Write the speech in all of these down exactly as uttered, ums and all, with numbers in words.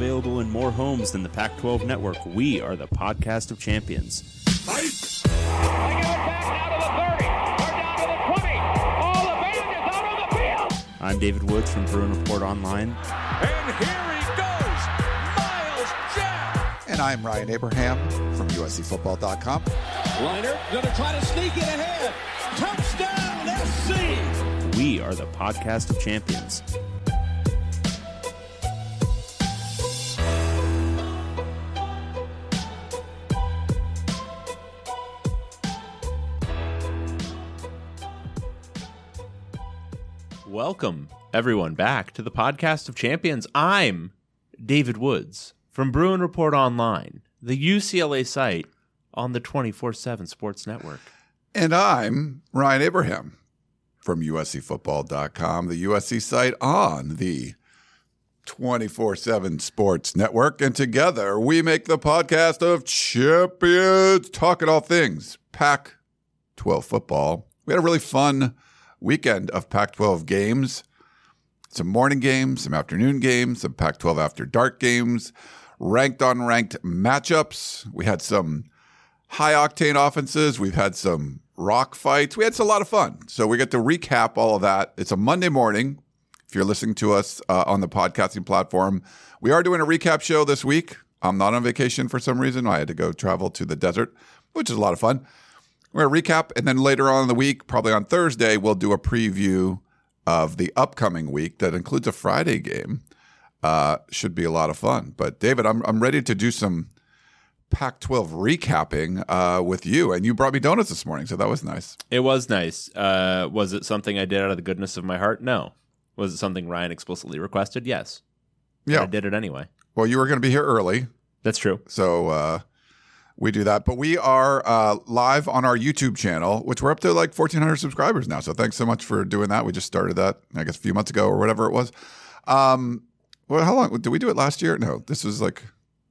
available in more homes than the Pac twelve network. We are the podcast of champions. Fight! I give it back down to the thirty, or down to the twenty. All the band is out on the field. I'm David Woods from Bruin Report Online. And here he goes, Miles Jack. And I'm Ryan Abraham from U S C football dot com. Liner going to try to sneak it ahead. Touchdown, S C. We are the podcast of champions. Welcome, everyone, back to the podcast of champions. I'm David Woods from Bruin Report Online, the U C L A site on the twenty-four seven Sports Network. And I'm Ryan Abraham from U S C football dot com, the U S C site on the twenty-four seven Sports Network. And together we make the podcast of champions, talking all things Pac twelve football. We had a really fun weekend of Pac twelve games, some morning games, some afternoon games, some Pac twelve after dark games, ranked on ranked matchups. We had some high octane offenses. We've had some rock fights. We had a lot of fun. So we get to recap all of that. It's a Monday morning. If you're listening to us uh, on the podcasting platform, we are doing a recap show this week. I'm not on vacation for some reason. I had to go travel to the desert, which is a lot of fun. We're going to recap, and then later on in the week, probably on Thursday, we'll do a preview of the upcoming week that includes a Friday game. Uh, should be a lot of fun. But David, I'm I'm ready to do some Pac twelve recapping uh, with you, and you brought me donuts this morning, so that was nice. It was nice. Uh, was it something I did out of the goodness of my heart? No. Was it something Ryan explicitly requested? Yes. Yeah, but I did it anyway. Well, you were going to be here early. That's true. So uh, we do that. But we are uh, live on our YouTube channel, which we're up to like fourteen hundred subscribers now. So thanks so much for doing that. We just started that, I guess, a few months ago or whatever it was. Um, well, how long did we do it last year? No, this was like,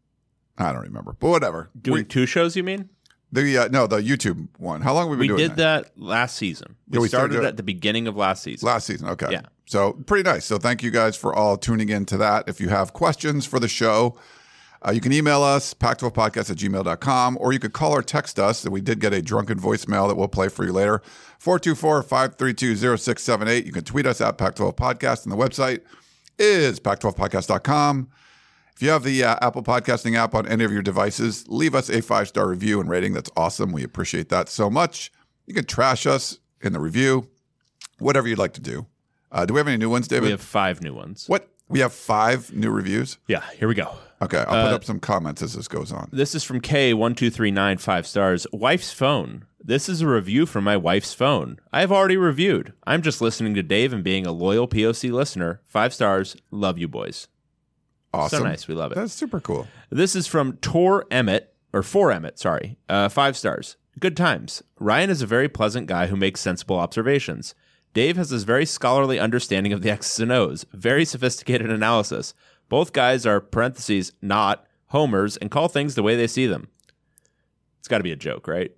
I don't remember, but whatever. Doing we, two shows, you mean? The uh, no, the YouTube one. How long have we been we doing did that? that last season. We, yeah, we started, started at the beginning of last season. Last season, okay. Yeah. So pretty nice. So thank you guys for all tuning in to that. If you have questions for the show, uh, you can email us, pac twelve podcast at gmail dot com, or you could call or text us. We did get a drunken voicemail that we'll play for you later. four two four, five three two, zero six seven eight. You can tweet us at Pac twelve podcast, and the website is pac twelve podcast dot com. If you have the uh, Apple Podcasting app on any of your devices, leave us a five-star review and rating. That's awesome. We appreciate that so much. You can trash us in the review, whatever you'd like to do. Uh, do we have any new ones, David? We have five new ones. What? We have five new reviews? Yeah, here we go. Okay, I'll put uh, up some comments as this goes on. This is from K one two three nine, five stars. Wife's phone. This is a review from my wife's phone. I have already reviewed. I'm just listening to Dave and being a loyal P O C listener. Five stars. Love you, boys. Awesome. So nice. We love it. That's super cool. This is from Tor Emmett, or For Emmett, sorry. Uh, five stars. Good times. Ryan is a very pleasant guy who makes sensible observations. Dave has this very scholarly understanding of the X's and O's, very sophisticated analysis. Both guys are, parentheses, not homers, and call things the way they see them. It's got to be a joke, right?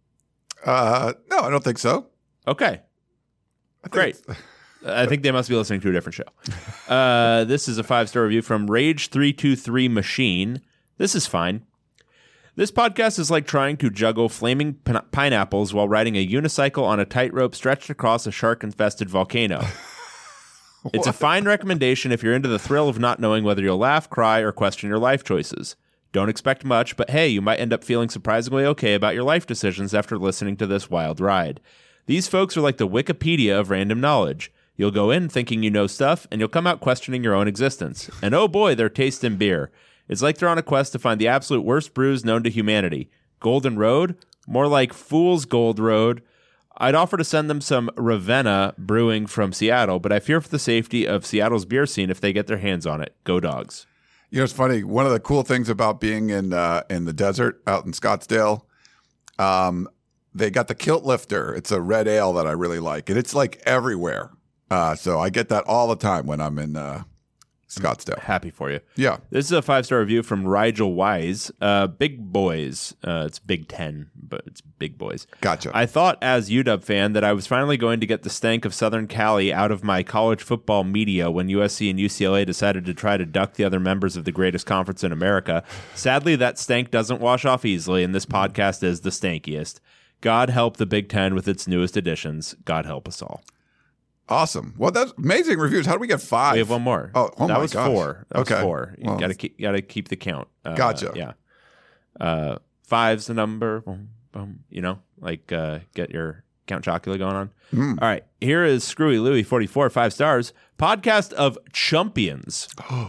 Uh, no, I don't think so. Okay. I think Great. I think they must be listening to a different show. Uh, this is a five-star review from Rage three two three Machine. This is fine. This podcast is like trying to juggle flaming pin- pineapples while riding a unicycle on a tightrope stretched across a shark-infested volcano. It's a fine recommendation if you're into the thrill of not knowing whether you'll laugh, cry, or question your life choices. Don't expect much, but hey, you might end up feeling surprisingly okay about your life decisions after listening to this wild ride. These folks are like the Wikipedia of random knowledge. You'll go in thinking you know stuff, and you'll come out questioning your own existence. And oh boy, their taste in beer. It's like they're on a quest to find the absolute worst brews known to humanity. Golden Road? More like Fool's Gold Road. I'd offer to send them some Ravenna brewing from Seattle, but I fear for the safety of Seattle's beer scene if they get their hands on it. Go Dogs. You know, it's funny. One of the cool things about being in uh, in the desert out in Scottsdale, um, they got the Kilt Lifter. It's a red ale that I really like, and it's like everywhere. Uh, so I get that all the time when I'm in uh, Scottsdale. Happy for you. Yeah. This is a five-star review from Rigel Wise. Uh, big boys. Uh, it's Big Ten, but it's big boys. Gotcha. I thought as U W fan that I was finally going to get the stank of Southern Cali out of my college football media when U S C and U C L A decided to try to duck the other members of the greatest conference in America. Sadly, that stank doesn't wash off easily, and this podcast is the stankiest. God help the Big Ten with its newest additions. God help us all. Awesome. Well, that's amazing reviews. How do we get five? We have one more. Oh, oh that my was gosh. four. That Okay. was four. You Well, gotta keep gotta keep the count. Uh, Gotcha. Yeah. Uh, five's the number. Boom, boom, you know, like uh, get your Count Chocula going on. Mm. All right. Here is Screwy Louie forty-four, five stars. Podcast of Chumpions.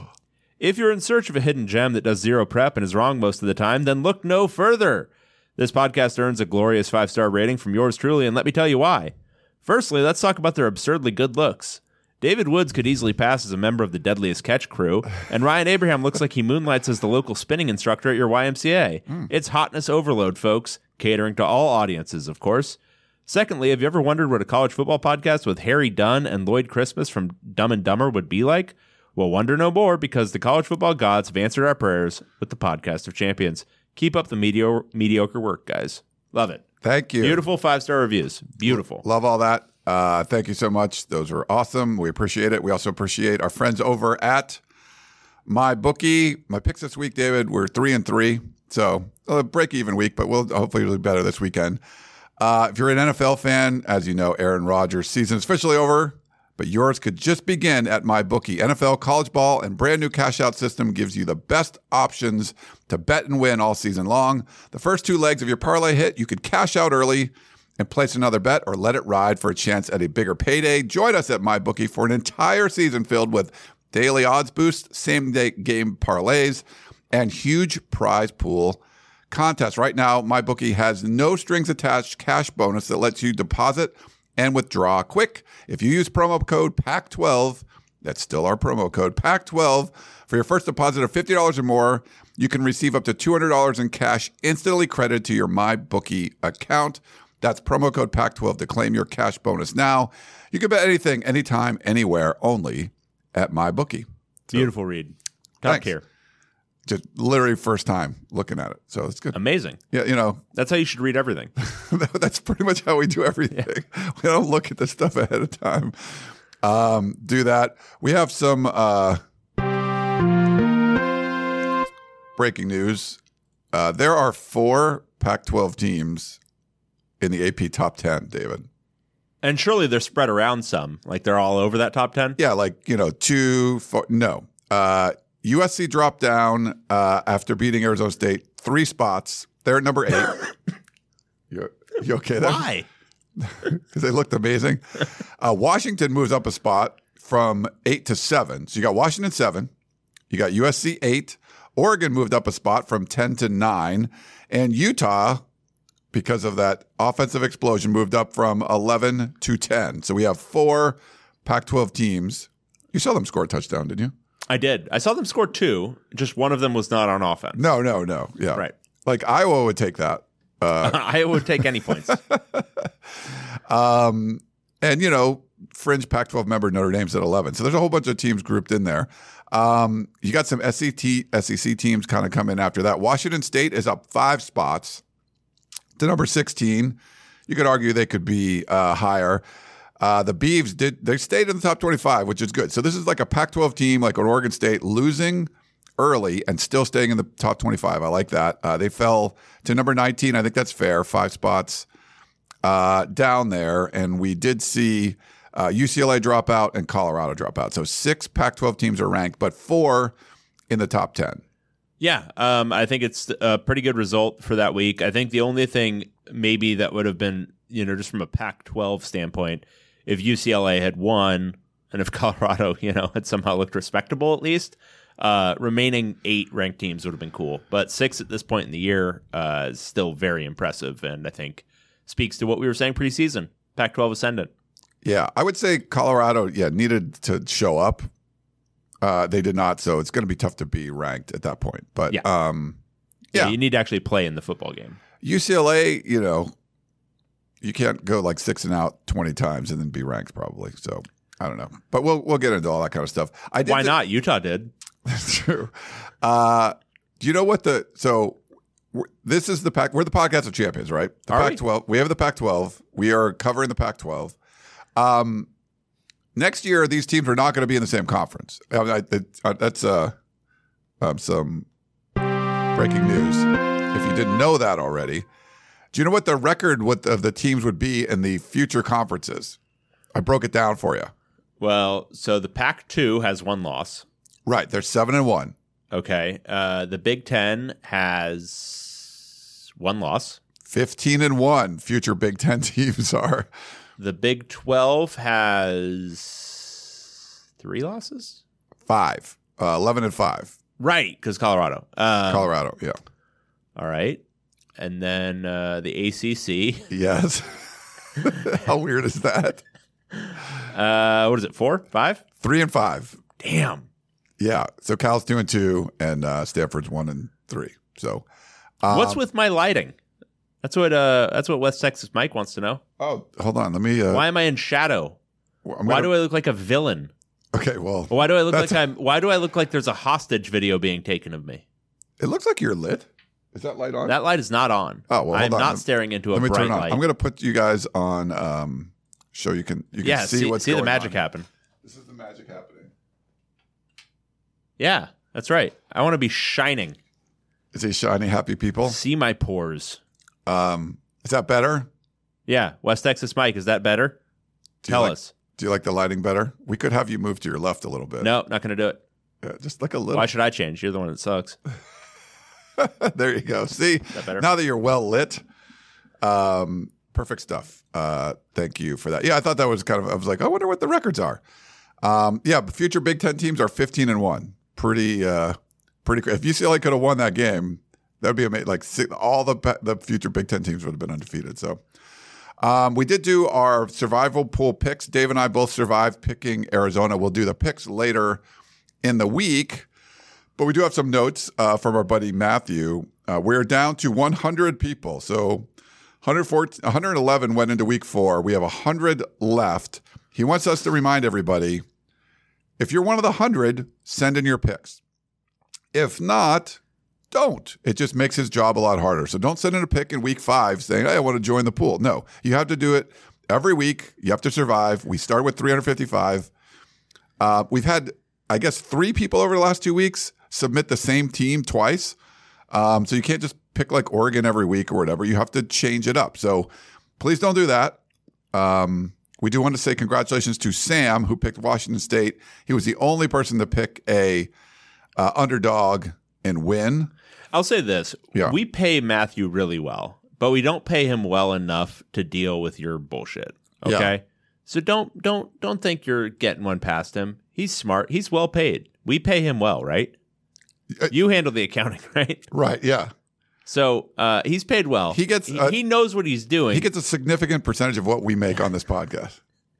If you're in search of a hidden gem that does zero prep and is wrong most of the time, then look no further. This podcast earns a glorious five-star rating from yours truly, and let me tell you why. Firstly, let's talk about their absurdly good looks. David Woods could easily pass as a member of the Deadliest Catch crew, and Ryan Abraham looks like he moonlights as the local spinning instructor at your Y M C A. Mm. It's hotness overload, folks, catering to all audiences, of course. Secondly, have you ever wondered what a college football podcast with Harry Dunn and Lloyd Christmas from Dumb and Dumber would be like? Well, wonder no more, because the college football gods have answered our prayers with the Podcast of Champions. Keep up the medio- mediocre work, guys. Love it. Thank you. Beautiful five-star reviews. Beautiful. Love all that. Uh, thank you so much. Those were awesome. We appreciate it. We also appreciate our friends over at MyBookie. My picks this week, David, we're three and three. So a break-even week, but we'll hopefully do better this weekend. Uh, if you're an N F L fan, as you know, Aaron Rodgers' season is officially over, but yours could just begin at MyBookie. N F L, college ball, and brand new cash-out system gives you the best options to bet and win all season long. The first two legs of your parlay hit, you could cash out early and place another bet or let it ride for a chance at a bigger payday. Join us at MyBookie for an entire season filled with daily odds boosts, same-day game parlays, and huge prize pool contests. Right now, MyBookie has no strings attached cash bonus that lets you deposit and withdraw quick. If you use promo code P A C twelve, that's still our promo code, P A C twelve, for your first deposit of fifty dollars or more, you can receive up to two hundred dollars in cash instantly credited to your MyBookie account. That's promo code P A C twelve to claim your cash bonus now. You can bet anything, anytime, anywhere, only at MyBookie. So, beautiful read. Top thanks. care. Just literally first time looking at it. So it's good. Amazing. Yeah, you know. That's how you should read everything. That's pretty much how we do everything. Yeah. We don't look at the stuff ahead of time. Um, do that. We have some uh, breaking news. Uh, there are four Pac twelve teams in the A P top ten, David. And surely they're spread around some. Like they're all over that top ten? Yeah, like, you know, two, four, no. Uh, U S C dropped down uh, after beating Arizona State three spots. They're at number eight. you, you okay there? Why? Because they looked amazing. Uh, Washington moves up a spot from eight to seven. So you got Washington seven. You got U S C eight. Oregon moved up a spot from ten to nine. And Utah, because of that offensive explosion, moved up from eleven to ten. So we have four Pac twelve teams. You saw them score a touchdown, didn't you? I did. I saw them score two. Just one of them was not on offense. No, no, no. Yeah. Right. Like Iowa would take that. Uh, I would take any points. um, and, you know, fringe Pac twelve member Notre Dame's at eleven. So there's a whole bunch of teams grouped in there. Um, you got some S E C, S E C teams kind of come in after that. Washington State is up five spots to number sixteen. You could argue they could be uh, higher. Uh, the Beavs did they stayed in the top twenty-five, which is good. So this is like a Pac twelve team, like an Oregon State, losing early and still staying in the top twenty-five. I like that. Uh, they fell to number nineteen. I think that's fair. Five spots uh, down there, and we did see uh, U C L A drop out and Colorado drop out. So six Pac twelve teams are ranked, but four in the top ten. Yeah, um, I think it's a pretty good result for that week. I think the only thing maybe that would have been, you know, just from a Pac twelve standpoint, if U C L A had won and if Colorado, you know, had somehow looked respectable at least, uh, remaining eight ranked teams would have been cool. But six at this point in the year uh, is still very impressive, and I think speaks to what we were saying preseason. Pac twelve ascendant. Yeah, I would say Colorado, yeah, needed to show up. Uh, they did not, so it's going to be tough to be ranked at that point. But yeah. Um, yeah. yeah, you need to actually play in the football game. U C L A, you know, you can't go like six and out twenty times and then be ranked probably. So I don't know, but we'll we'll get into all that kind of stuff. I did Why th- not? Utah did. That's true. Uh, do you know what the so we're, this is the Pac? We're the podcast of champions, right? The Are we? Pac twelve. We have the Pac twelve. We are covering the Pac twelve. Um, next year, these teams are not going to be in the same conference. I mean, I, it, uh, that's uh, um, some breaking news. If you didn't know that already, do you know what the record with, of the teams would be in the future conferences? I broke it down for you. Well, so the Pac two has one loss. Right, they're seven and one. Okay. Uh, the Big Ten has one loss. Fifteen and one. Future Big Ten teams are. The Big twelve has three losses? Five. Uh, Eleven and five. Right, because Colorado. Um, Colorado, yeah. All right. And then uh, the A C C. Yes. How weird is that? Uh, what is it, four? Five? Three and five. Damn. Yeah. So Cal's two and two, and uh, Stanford's one and three. So, um, What's with my lighting? That's what uh, that's what West Texas Mike wants to know. oh, hold on. Let me. Uh, Why am I in shadow? I'm Why gonna- do I look like a villain? Okay. Well, Why do I look That's- like I'm? Why do I look like there's a hostage video being taken of me? it looks like you're lit. Is that light on? That light is not on. Oh, well, I'm hold on. not Let- staring into a Let me bright turn on. light. I'm going to put you guys on. Um, show you can you can yeah, see, see, what's see the going magic on. happen. This is the magic happening. Yeah, that's right. I want to be shining. Is he shiny, happy people? See my pores. Um, is that better? Yeah, West Texas Mike, is that better? Do you Tell like- us. Do you like the lighting better? We could have you move to your left a little bit. No, not going to do it. Yeah, just like a little. Why should I change? You're the one that sucks. There you go. See, that better? now that you're well lit, um, perfect stuff. Uh, thank you for that. Yeah, I thought that was kind of. I was like, I wonder what the records are. Um, yeah, but future Big Ten teams are fifteen and one. Pretty, uh, pretty. Cra- if U C L A could have won that game, that'd be amazing. Like si- all the pe- the future Big Ten teams would have been undefeated. So. Um, we did do our survival pool picks. Dave and I both survived picking Arizona. We'll do the picks later in the week, but we do have some notes uh, from our buddy Matthew. Uh, we're down to one hundred people. So one hundred fourteen, one hundred eleven went into week four. We have one hundred left. He wants us to remind everybody, if you're one of the one hundred, send in your picks. If not, don't. It just makes his job a lot harder. So don't send in a pick in week five saying, hey, I want to join the pool. No, you have to do it every week. You have to survive. We start with three hundred fifty-five. Uh, we've had, I guess, three people over the last two weeks submit the same team twice. Um, so you can't just pick like Oregon every week or whatever. You have to change it up. So please don't do that. Um, we do want to say congratulations to Sam, who picked Washington State. He was the only person to pick a uh, underdog and win. I'll say this. Yeah. We pay Matthew really well, but we don't pay him well enough to deal with your bullshit. Okay? Yeah. So don't don't don't think you're getting one past him. He's smart. He's well paid. We pay him well, right? Uh, You handle the accounting, right? Right, yeah. So uh, he's paid well. He gets, he, uh, he knows what he's doing, He gets a significant percentage of what we make on this podcast.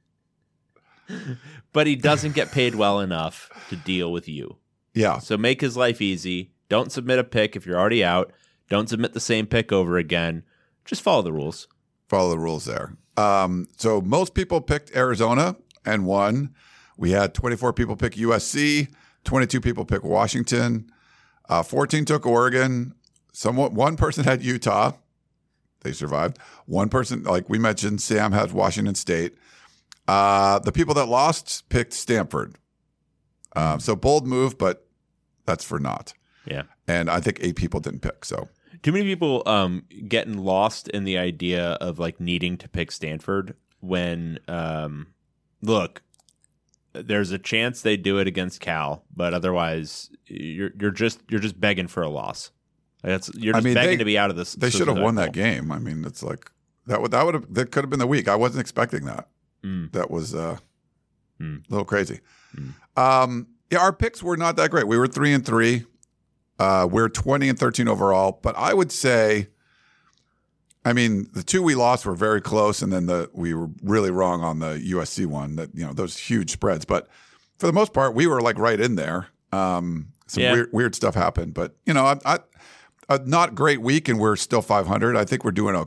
but he doesn't get paid well enough to deal with you. Yeah. So make his life easy. Don't submit a pick if you're already out. Don't submit the same pick over again. Just follow the rules. Follow the rules there. Um, so most people picked Arizona and won. We had twenty-four people pick U S C, twenty-two people pick Washington, uh, fourteen took Oregon. Somewhat, one person had Utah. They survived. One person, like we mentioned, Sam had Washington State. Uh, the people that lost picked Stanford. Um, so bold move, but that's for naught. Yeah. And I think eight people didn't pick. So Too many people um, getting lost in the idea of like needing to pick Stanford when, um, look, there's a chance they do it against Cal, but otherwise you're you're just you're just begging for a loss. That's you're I just mean, begging they- to be out of this. they should have won that game. I mean, it's like that would that would have that could have been the week. I wasn't expecting that. Mm. That was uh, Mm. a little crazy. Mm. Um, yeah, our picks were not that great. We were three and three. Uh, we're twenty and thirteen overall. But I would say, I mean, the two we lost were very close, and then the we were really wrong on the U S C one. That you know those huge spreads. But for the most part, we were like right in there. Um, some Yeah. weird weird stuff happened, but you know, I, I, a not great week, and we're still five hundred. I think we're doing okay.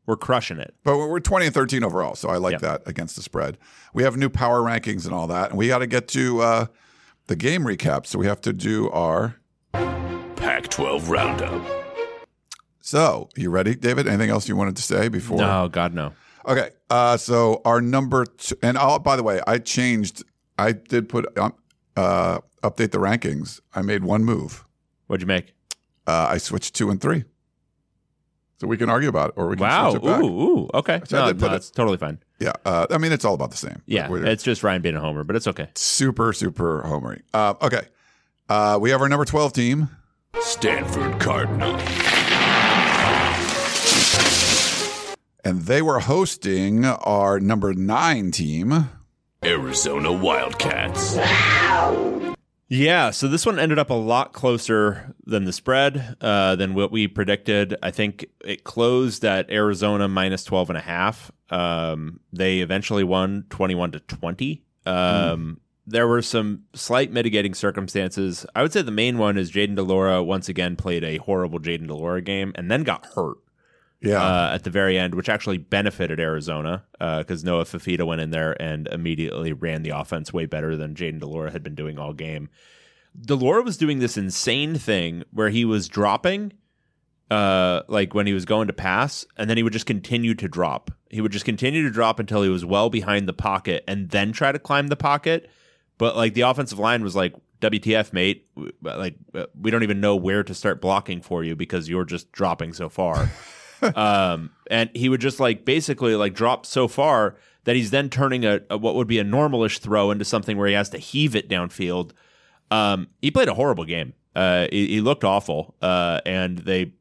We're crushing it. But we're twenty and thirteen overall, so I like Yep. that against the spread. We have new power rankings and all that, and we got to get to uh, the game recap. So we have to do our Pac twelve Roundup. So, you ready, David? Anything else you wanted to say before? No, God, no. Okay. Uh, so our number two, and I'll, by the way, I changed. I did put um, uh, update the rankings. I made one move. What'd you make? Uh, I switched two and three. So we can argue about it, or we can Wow. switch it back. Ooh, ooh. Okay. So I No, did no, put it- it's totally fine. Yeah. Uh, I mean, it's all about the same. Yeah, We're it's just Ryan being a homer, but it's okay. super, super homery. Uh, okay. Uh, we have our number twelve team. Stanford Cardinal. And they were hosting our number nine team. Arizona Wildcats. Yeah, so this one ended up a lot closer than the spread, uh, than what we predicted. I think it closed at Arizona minus twelve and a half. Um, they eventually won twenty-one to twenty. Um, mm. There were some slight mitigating circumstances. I would say the main one is Jaden DeLora once again played a horrible Jaden DeLora game and then got hurt. Yeah, uh, at the very end, which actually benefited Arizona because uh, Noah Fifita went in there and immediately ran the offense way better than Jaden DeLora had been doing all game. DeLora was doing this insane thing where he was dropping, uh, like when he was going to pass, and then he would just continue to drop. He would just continue to drop until he was well behind the pocket and then try to climb the pocket. But like the offensive line was like, W T F, mate, like we don't even know where to start blocking for you because you're just dropping so far. um, and he would just like basically like drop so far that he's then turning a, a what would be a normalish throw into something where he has to heave it downfield. Um, he played a horrible game. Uh, he, he looked awful. Uh, and they,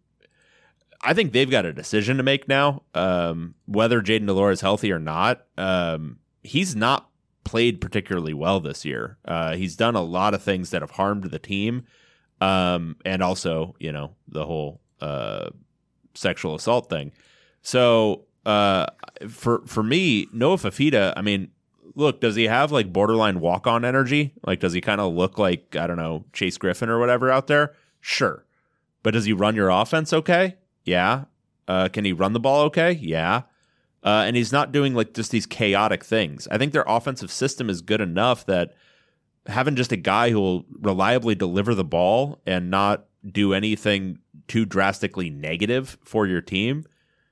I think they've got a decision to make now. Um, whether Jaden DeLora is healthy or not. Um, he's not played particularly well this year. Uh, he's done a lot of things that have harmed the team. Um, and also, you know, the whole, uh, sexual assault thing. So uh, for for me, Noah Fifita, I mean, look, does he have like borderline walk-on energy? Like, does he kind of look like, I don't know, Chase Griffin or whatever out there? Sure. But does he run your offense okay? Yeah. Uh, can he run the ball okay? Yeah. Uh, and he's not doing like just these chaotic things. I think their offensive system is good enough that having just a guy who will reliably deliver the ball and not do anything too drastically negative for your team,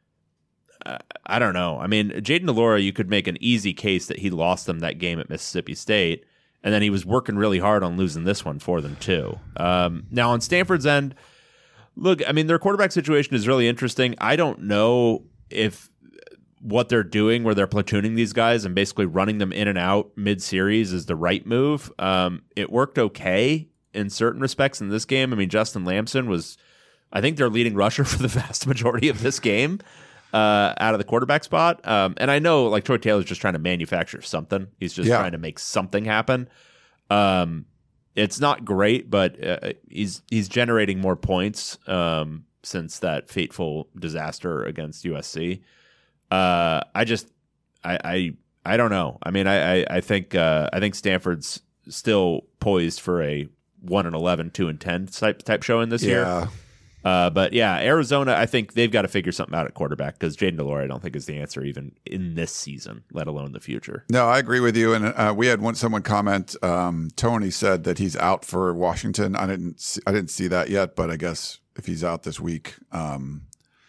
uh, I don't know. I mean, Jaden DeLora, you could make an easy case that he lost them that game at Mississippi State, and then he was working really hard on losing this one for them too. Um, now on Stanford's end, look, I mean, their quarterback situation is really interesting. I don't know if what they're doing where they're platooning these guys and basically running them in and out mid-series is the right move. Um, it worked okay in certain respects in this game. I mean, Justin Lamson was, I think, their leading rusher for the vast majority of this game uh, out of the quarterback spot. Um, and I know like Troy Taylor's just trying to manufacture something. He's just Yeah. trying to make something happen. Um, it's not great, but uh, he's he's generating more points um, since that fateful disaster against U S C. Uh, I just, I, I, I don't know. I mean, I, I, I think, uh, I think Stanford's still poised for a one and eleven, two and ten type type showing this year. Yeah. Uh, but yeah, Arizona, I think they've got to figure something out at quarterback because Jaden DeLora, I don't think is the answer even in this season, let alone the future. No, I agree with you. And uh, we had one someone comment. Um, Tony said that he's out for Washington. I didn't, see, I didn't see that yet, but I guess if he's out this week. Um,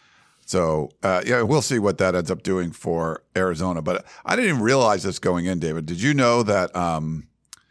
so uh, yeah, we'll see what that ends up doing for Arizona. But I didn't even realize this going in, David. Did you know that um,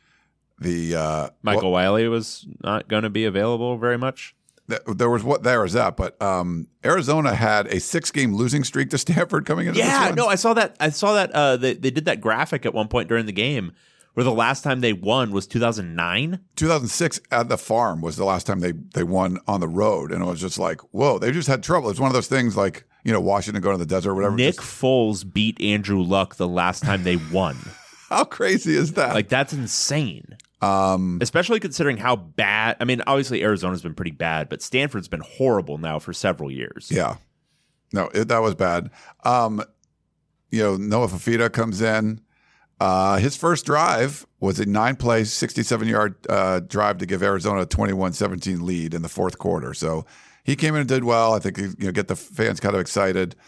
the uh, Michael Wiley was not going to be available very much? There was what there was that, but um, Arizona had a six-game losing streak to Stanford coming into this Yeah, one. no, I saw that. I saw that. Uh, they they did that graphic at one point during the game where the last time they won was two thousand nine. two thousand six at the Farm was the last time they they won on the road, and it was just like, whoa, they just had trouble. It's one of those things like, you know, Washington going to the desert or whatever. Nick Just, Foles beat Andrew Luck the last time they won. how crazy is that? Like that's insane. um, Especially considering how bad. I mean, obviously Arizona's been pretty bad, but Stanford's been horrible now for several years. yeah, no, it, that was bad. Um, you know, Noah Fifita comes in. Uh, his first drive was a nine-play, sixty-seven-yard uh, drive to give Arizona a twenty-one seventeen lead in the fourth quarter. So he came in and did well. I think you know get the fans kind of excited.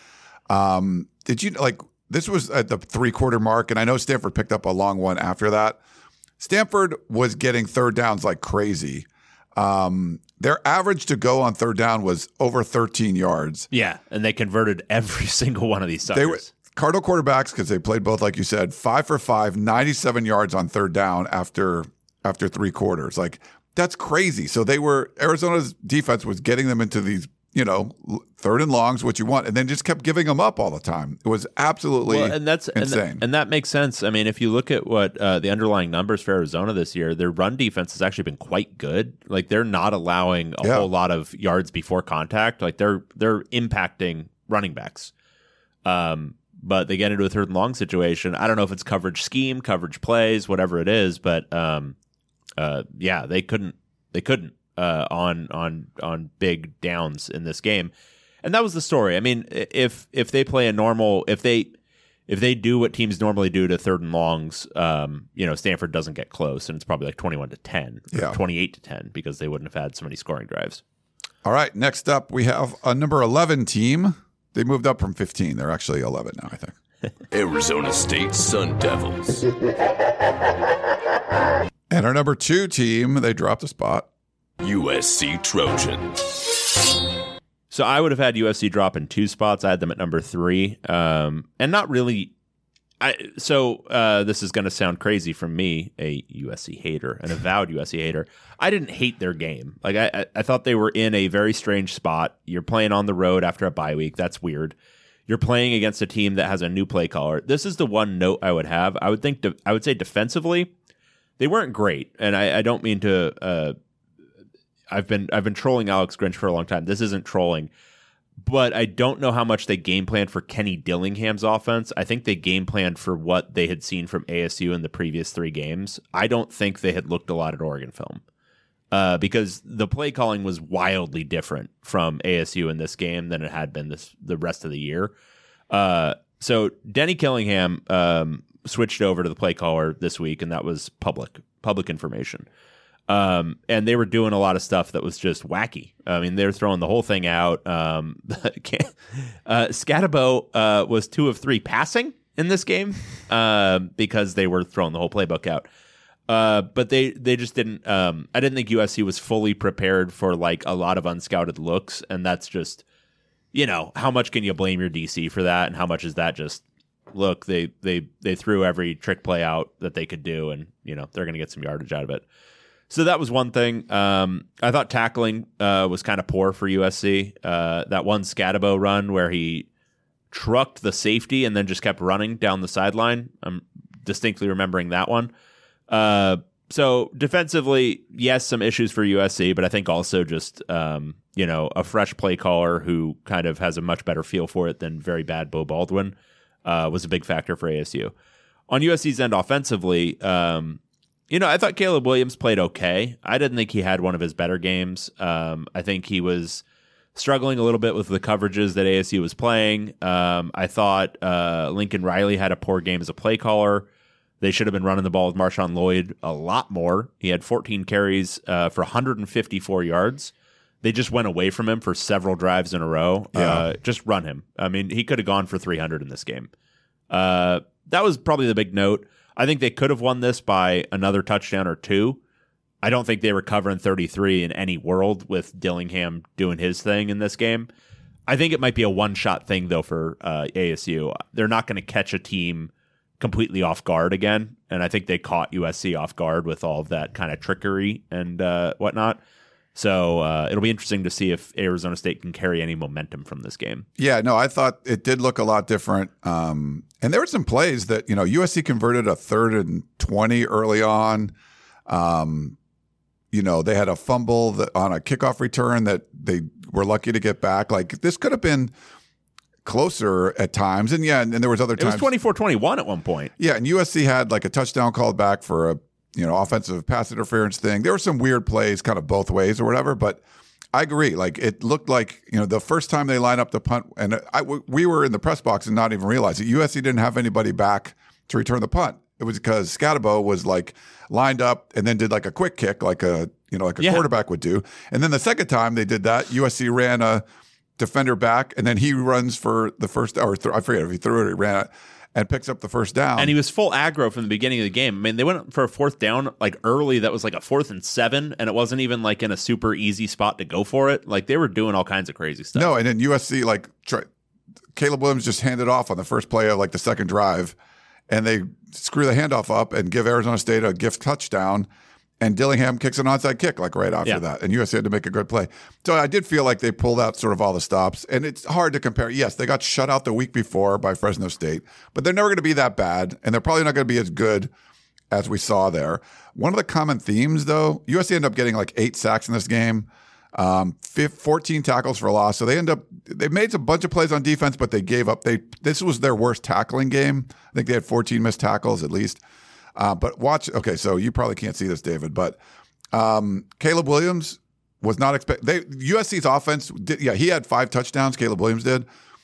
Um, did you like this was at the three quarter mark, and I know Stanford picked up a long one after that. Stanford was getting third downs like crazy. Um, their average to go on third down was over thirteen yards. Yeah, and they converted every single one of these suckers. They were Cardinal quarterbacks, because they played both, like you said, five for five, ninety-seven yards on third down after after three quarters. Like, that's crazy. So they were Arizona's defense was getting them into these, you know, third and longs, what you want, and then just kept giving them up all the time. It was absolutely well, and that's insane. And, th- and that makes sense. I mean, if you look at what uh, the underlying numbers for Arizona this year, their run defense has actually been quite good. Like, they're not allowing a yeah. whole lot of yards before contact. Like, they're they're impacting running backs. Um, but they get into a third and long situation. I don't know if it's coverage scheme, coverage plays, whatever it is, but um, uh, yeah, they couldn't they couldn't. Uh, on on on big downs in this game, and that was the story. I mean, if if they play a normal, if they if they do what teams normally do to third and longs, um, you know, Stanford doesn't get close, and it's probably like twenty-one to ten, yeah. twenty-eight to ten, because they wouldn't have had so many scoring drives. All right, next up we have a number eleven team. They moved up from fifteen. They're actually eleven now, I think. Arizona State Sun Devils. And our number two team, they dropped a spot. U S C Trojans. So I would have had U S C drop in two spots. I had them at number three, um, and not really. I so uh, this is going to sound crazy from me, a U S C hater, an avowed U S C hater. I didn't hate their game. Like I, I thought they were in a very strange spot. You're playing on the road after a bye week. That's weird. You're playing against a team that has a new play caller. This is the one note I would have. I would think. De- I would say defensively, they weren't great, and I, I don't mean to. Uh, I've been I've been trolling Alex Grinch for a long time. This isn't trolling, but I don't know how much they game planned for Kenny Dillingham's offense. I think they game planned for what they had seen from A S U in the previous three games. I don't think they had looked a lot at Oregon film uh, because the play calling was wildly different from A S U in this game than it had been this the rest of the year. Uh, so Denny Killingham um, switched over to the play caller this week, and that was public public information. Um, and they were doing a lot of stuff that was just wacky. I mean, they were throwing the whole thing out. Um, uh, Scatabo uh, was two of three passing in this game uh, because they were throwing the whole playbook out. Uh, but they they just didn't. Um, I didn't think U S C was fully prepared for like a lot of unscouted looks, and that's just, you know, how much can you blame your D C for that, and how much is that just look they they they threw every trick play out that they could do, and you know they're going to get some yardage out of it. So that was one thing. Um, I thought tackling uh, was kind of poor for U S C. Uh, that one Scatabo run where he trucked the safety and then just kept running down the sideline. I'm distinctly remembering that one. Uh, so defensively, yes, some issues for U S C, but I think also just um, you know a fresh play caller who kind of has a much better feel for it than very bad Bo Baldwin uh, was a big factor for A S U. On U S C's end offensively, um, You know, I thought Caleb Williams played okay. I didn't think he had one of his better games. Um, I think he was struggling a little bit with the coverages that A S U was playing. Um, I thought uh, Lincoln Riley had a poor game as a play caller. They should have been running the ball with Marshawn Lloyd a lot more. He had fourteen carries uh, for one hundred fifty-four yards. They just went away from him for several drives in a row. Yeah. Uh, just run him. I mean, he could have gone for three hundred in this game. Uh, that was probably the big note. I think they could have won this by another touchdown or two. I don't think they were covering thirty-three in any world with Dillingham doing his thing in this game. I think it might be a one-shot thing, though, for uh, A S U. They're not going to catch a team completely off guard again, and I think they caught U S C off guard with all of that kind of trickery and uh, whatnot. So uh, it'll be interesting to see if Arizona State can carry any momentum from this game. Yeah, no, I thought it did look a lot different. Um, and there were some plays that, you know, U S C converted a third and twenty early on. Um, you know, they had a fumble that, on a kickoff return that they were lucky to get back. Like, this could have been closer at times. And yeah, and, and there was other It times. was twenty-four twenty-one at one point. Yeah, and U S C had like a touchdown called back for a, you know, offensive pass interference thing. There were some weird plays kind of both ways or whatever, but I agree. Like, it looked like, you know, the first time they lined up the punt, and I, we were in the press box and not even realize it. U S C didn't have anybody back to return the punt. It was because Scatabo was like lined up and then did like a quick kick, like a, you know, like a Yeah. quarterback would do. And then the second time they did that, U S C ran a defender back, and then he runs for the first, or th- I forget if he threw it or he ran it, and picks up the first down. And he was full aggro from the beginning of the game. I mean, they went for a fourth down like early. That was like a fourth and seven, and it wasn't even like in a super easy spot to go for it. Like they were doing all kinds of crazy stuff. No, and then U S C, like, try, Caleb Williams just handed off on the first play of like the second drive, and they screw the handoff up and give Arizona State a gift touchdown. And Dillingham kicks an onside kick like right after Yeah. that. And U S C had to make a good play. So I did feel like they pulled out sort of all the stops. And it's hard to compare. Yes, they got shut out the week before by Fresno State, but they're never going to be that bad. And they're probably not going to be as good as we saw there. One of the common themes, though, U S C ended up getting like eight sacks in this game, um, fourteen tackles for loss. So they end up, they made a bunch of plays on defense, but they gave up. They This was their worst tackling game. I think they had fourteen missed tackles at least. Uh, but watch, okay, so you probably can't see this, David, but um, Caleb Williams was not expect. They U S C's offense, did, yeah, he had five touchdowns. Caleb Williams did,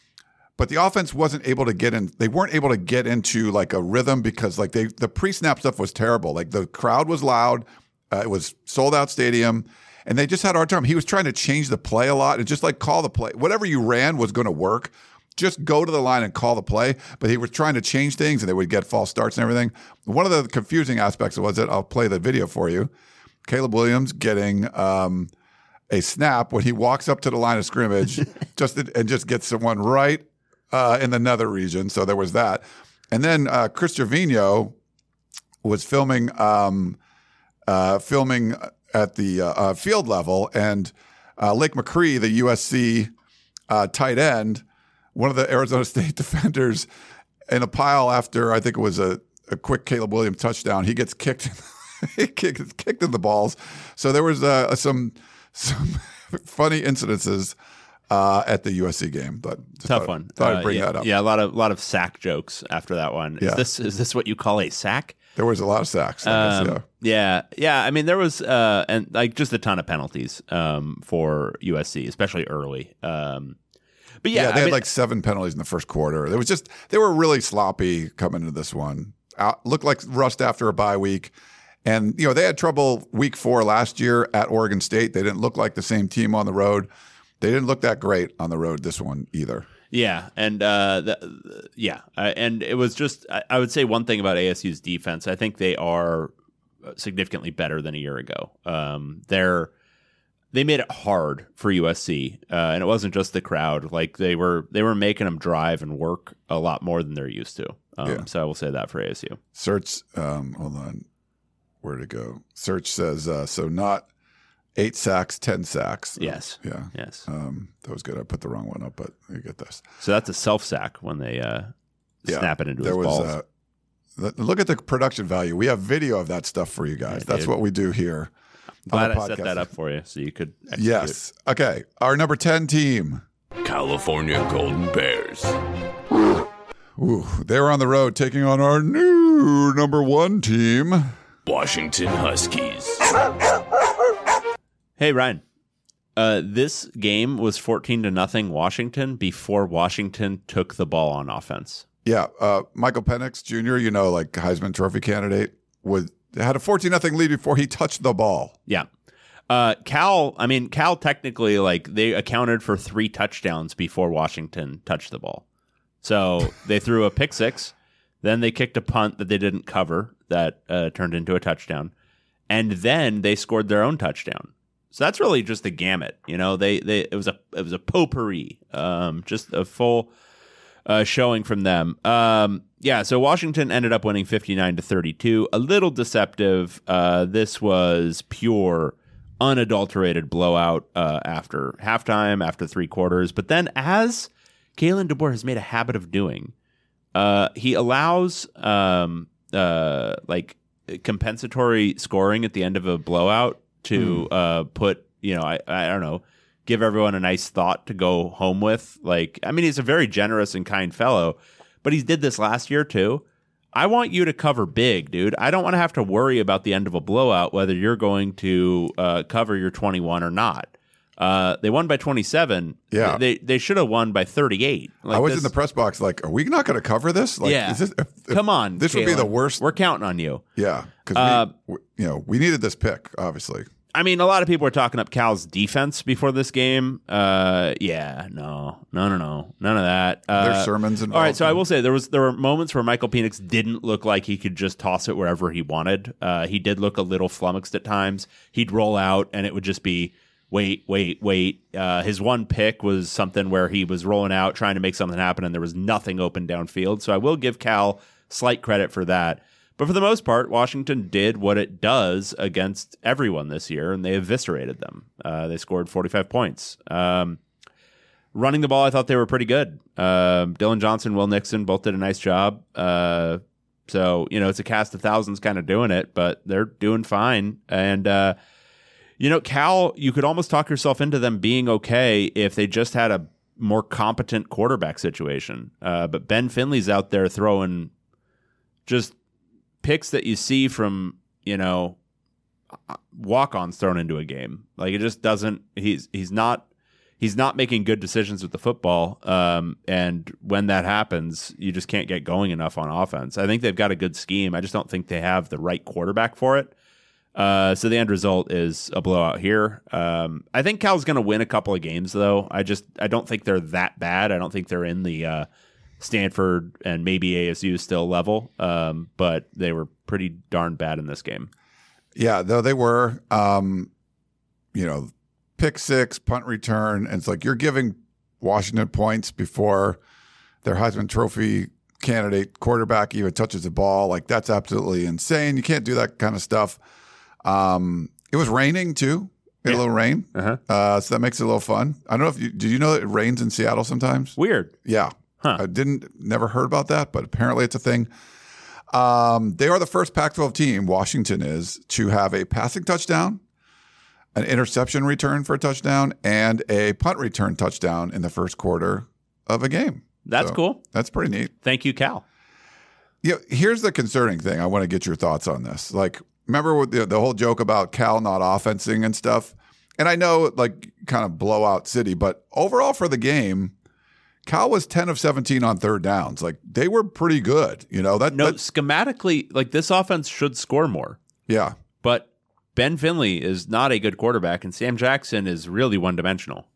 but the offense wasn't able to get in. They weren't able to get into like a rhythm because like they the pre-snap stuff was terrible. Like the crowd was loud, uh, it was sold out stadium, and they just had a hard time. He was trying to change the play a lot and just like call the play. Whatever you ran was going to work. Just go to the line and call the play. But he was trying to change things, and they would get false starts and everything. One of the confusing aspects was that I'll play the video for you. Caleb Williams getting um, a snap when he walks up to the line of scrimmage, just and just gets someone right uh, in the nether region. So there was that. And then uh, Chris Trevino was filming um, uh, filming at the uh, uh, field level, and uh, Lake McCree, the U S C uh, tight end, one of the Arizona State defenders, in a pile after I think it was a, a quick Caleb Williams touchdown, he gets kicked. he gets kicked in the balls. So there was uh, some some funny incidences uh, at the U S C game, but Tough thought, one. Thought Uh, I'd bring yeah, that up. Yeah, a lot of lot of sack jokes after that one. Is Yeah. this is this what you call a sack? There was a lot of sacks. I guess, Um, yeah. yeah, yeah. I mean, there was uh, and like just a ton of penalties um, for U S C, especially early. Um, but yeah, Yeah, they I had mean, like seven penalties in the first quarter. It was just they were really sloppy coming into this one. Out, looked like rust after a bye week, and you know they had trouble week four last year at Oregon State. They didn't look like the same team on the road. They didn't look that great on the road this one either. yeah, and uh, the, yeah, uh, and it was just I, I would say one thing about A S U's defense. I think they are significantly better than a year ago. Um, they're They made it hard for U S C, uh, and it wasn't just the crowd. Like they were, they were making them drive and work a lot more than they're used to. Um, Yeah. So I will say that for A S U. Search, um, hold on, where to go? Search says uh, so not eight sacks, ten sacks. Yes. Yeah. Yes. Um, that was good. I put the wrong one up, but you get this. So that's a self sack when they uh, Yeah. snap it into There his was. balls. Uh, th- look at the production value. We have video of that stuff for you guys. Yeah, That's dude. what we do here. Glad on the I set podcast. that up for you, so you could. Execute. Yes. Okay. Our number ten team. California Golden Bears. Ooh, they were on the road taking on our new number one team. Washington Huskies. Hey Ryan, uh, this game was fourteen to nothing Washington before Washington took the ball on offense. Yeah. Uh, Michael Penix Junior, you know, like Heisman Trophy candidate, was had a fourteen nothing lead before he touched the ball. Yeah. Uh, Cal, I mean, Cal technically, like, they accounted for three touchdowns before Washington touched the ball. So they threw a pick six, then they kicked a punt that they didn't cover that uh, turned into a touchdown, and then they scored their own touchdown. So that's really just the gamut, you know. They they it was a it was a potpourri, um, just a full uh, showing from them. Um, yeah, so Washington ended up winning fifty-nine to thirty-two. A little deceptive. Uh, this was pure, unadulterated blowout uh, after halftime, after three quarters. But then, as Kalen DeBoer has made a habit of doing, uh, he allows um, uh, like compensatory scoring at the end of a blowout to uh, put, you know, I, I don't know, give everyone a nice thought to go home with. Like, I mean, he's a very generous and kind fellow, but he did this last year too. I want you to cover big, dude. I don't want to have to worry about the end of a blowout, whether you're going to uh, cover your twenty-one or not. Uh, they won by twenty-seven. Yeah. They they should have won by thirty-eight. Like I was this- in the press box like, are we not going to cover this? Like, yeah. is this, if, if Come on. This would be Kalen. the worst. We're counting on you. Yeah. Because, Uh, we, we- you know, we needed this pick, obviously. I mean, a lot of people were talking up Cal's defense before this game. Uh, yeah, no, no, no, no, none of that. Uh, There's sermons involved. All right, so I will say there was there were moments where Michael Penix didn't look like he could just toss it wherever he wanted. Uh, he did look a little flummoxed at times. He'd roll out, and it would just be wait, wait, wait. Uh, his one pick was something where he was rolling out, trying to make something happen, and there was nothing open downfield. So I will give Cal slight credit for that. But for the most part, Washington did what it does against everyone this year, and they eviscerated them. Uh, they scored forty-five points. Um, running the ball, I thought they were pretty good. Uh, Dylan Johnson, Will Nixon both did a nice job. Uh, so, you know, it's a cast of thousands kind of doing it, but they're doing fine. And, uh, you know, Cal, you could almost talk yourself into them being okay if they just had a more competent quarterback situation. Uh, but Ben Finley's out there throwing just picks that you see from, you know, walk-ons thrown into a game. Like, it just doesn't, he's he's not he's not making good decisions with the football. Um, and when that happens, you just can't get going enough on offense. I think they've got a good scheme. I just don't think they have the right quarterback for it. Uh, so the end result is a blowout here. Um, I think Cal's going to win a couple of games, though. I just, I don't think they're that bad. I don't think they're in the, uh, Stanford and maybe A S U still level, um, but they were pretty darn bad in this game. Yeah, though they were, um, you know, pick six, punt return, and it's like you're giving Washington points before their Heisman Trophy candidate quarterback even touches the ball. Like, that's absolutely insane. You can't do that kind of stuff. Um, it was raining too. It had Yeah. a little rain, Uh-huh. uh, so that makes it a little fun. I don't know if you did. You know that it rains in Seattle sometimes? Weird. Yeah. Huh. I didn't, never heard about that, but apparently it's a thing. Um, they are the first Pac twelve team, Washington is, to have a passing touchdown, an interception return for a touchdown, and a punt return touchdown in the first quarter of a game. That's So, cool. That's pretty neat. Thank you, Cal. Yeah, here's the concerning thing. I want to get your thoughts on this. Like, remember with the, the whole joke about Cal not offensing and stuff? And I know, like, kind of blowout city, but overall for the game, Cal was ten of seventeen on third downs. Like, they were pretty good. You know, that, No, that schematically, like, this offense should score more, yeah. but Ben Finley is not a good quarterback, and Sam Jackson is really one-dimensional.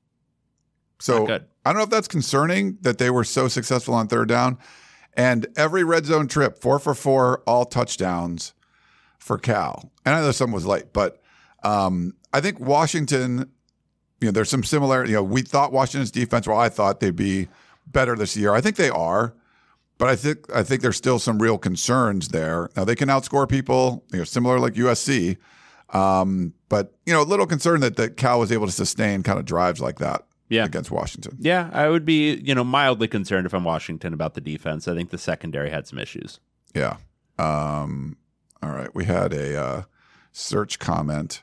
So Not good. I don't know if that's concerning that they were so successful on third down. And every red zone trip, four for four, all touchdowns for Cal. And I know some was late, but um, I think Washington, you know, there's some similarity. You know, we thought Washington's defense, well, I thought they'd be better this year. I think they are, but I think I think there's still some real concerns there. Now, they can outscore people, you know, similar like U S C. Um, but, you know, a little concerned that, that Cal was able to sustain kind of drives like that. Yeah. Against Washington. Yeah, I would be, you know, mildly concerned if I'm Washington about the defense. I think the secondary had some issues. Yeah. Um, all right. We had a uh, search comment.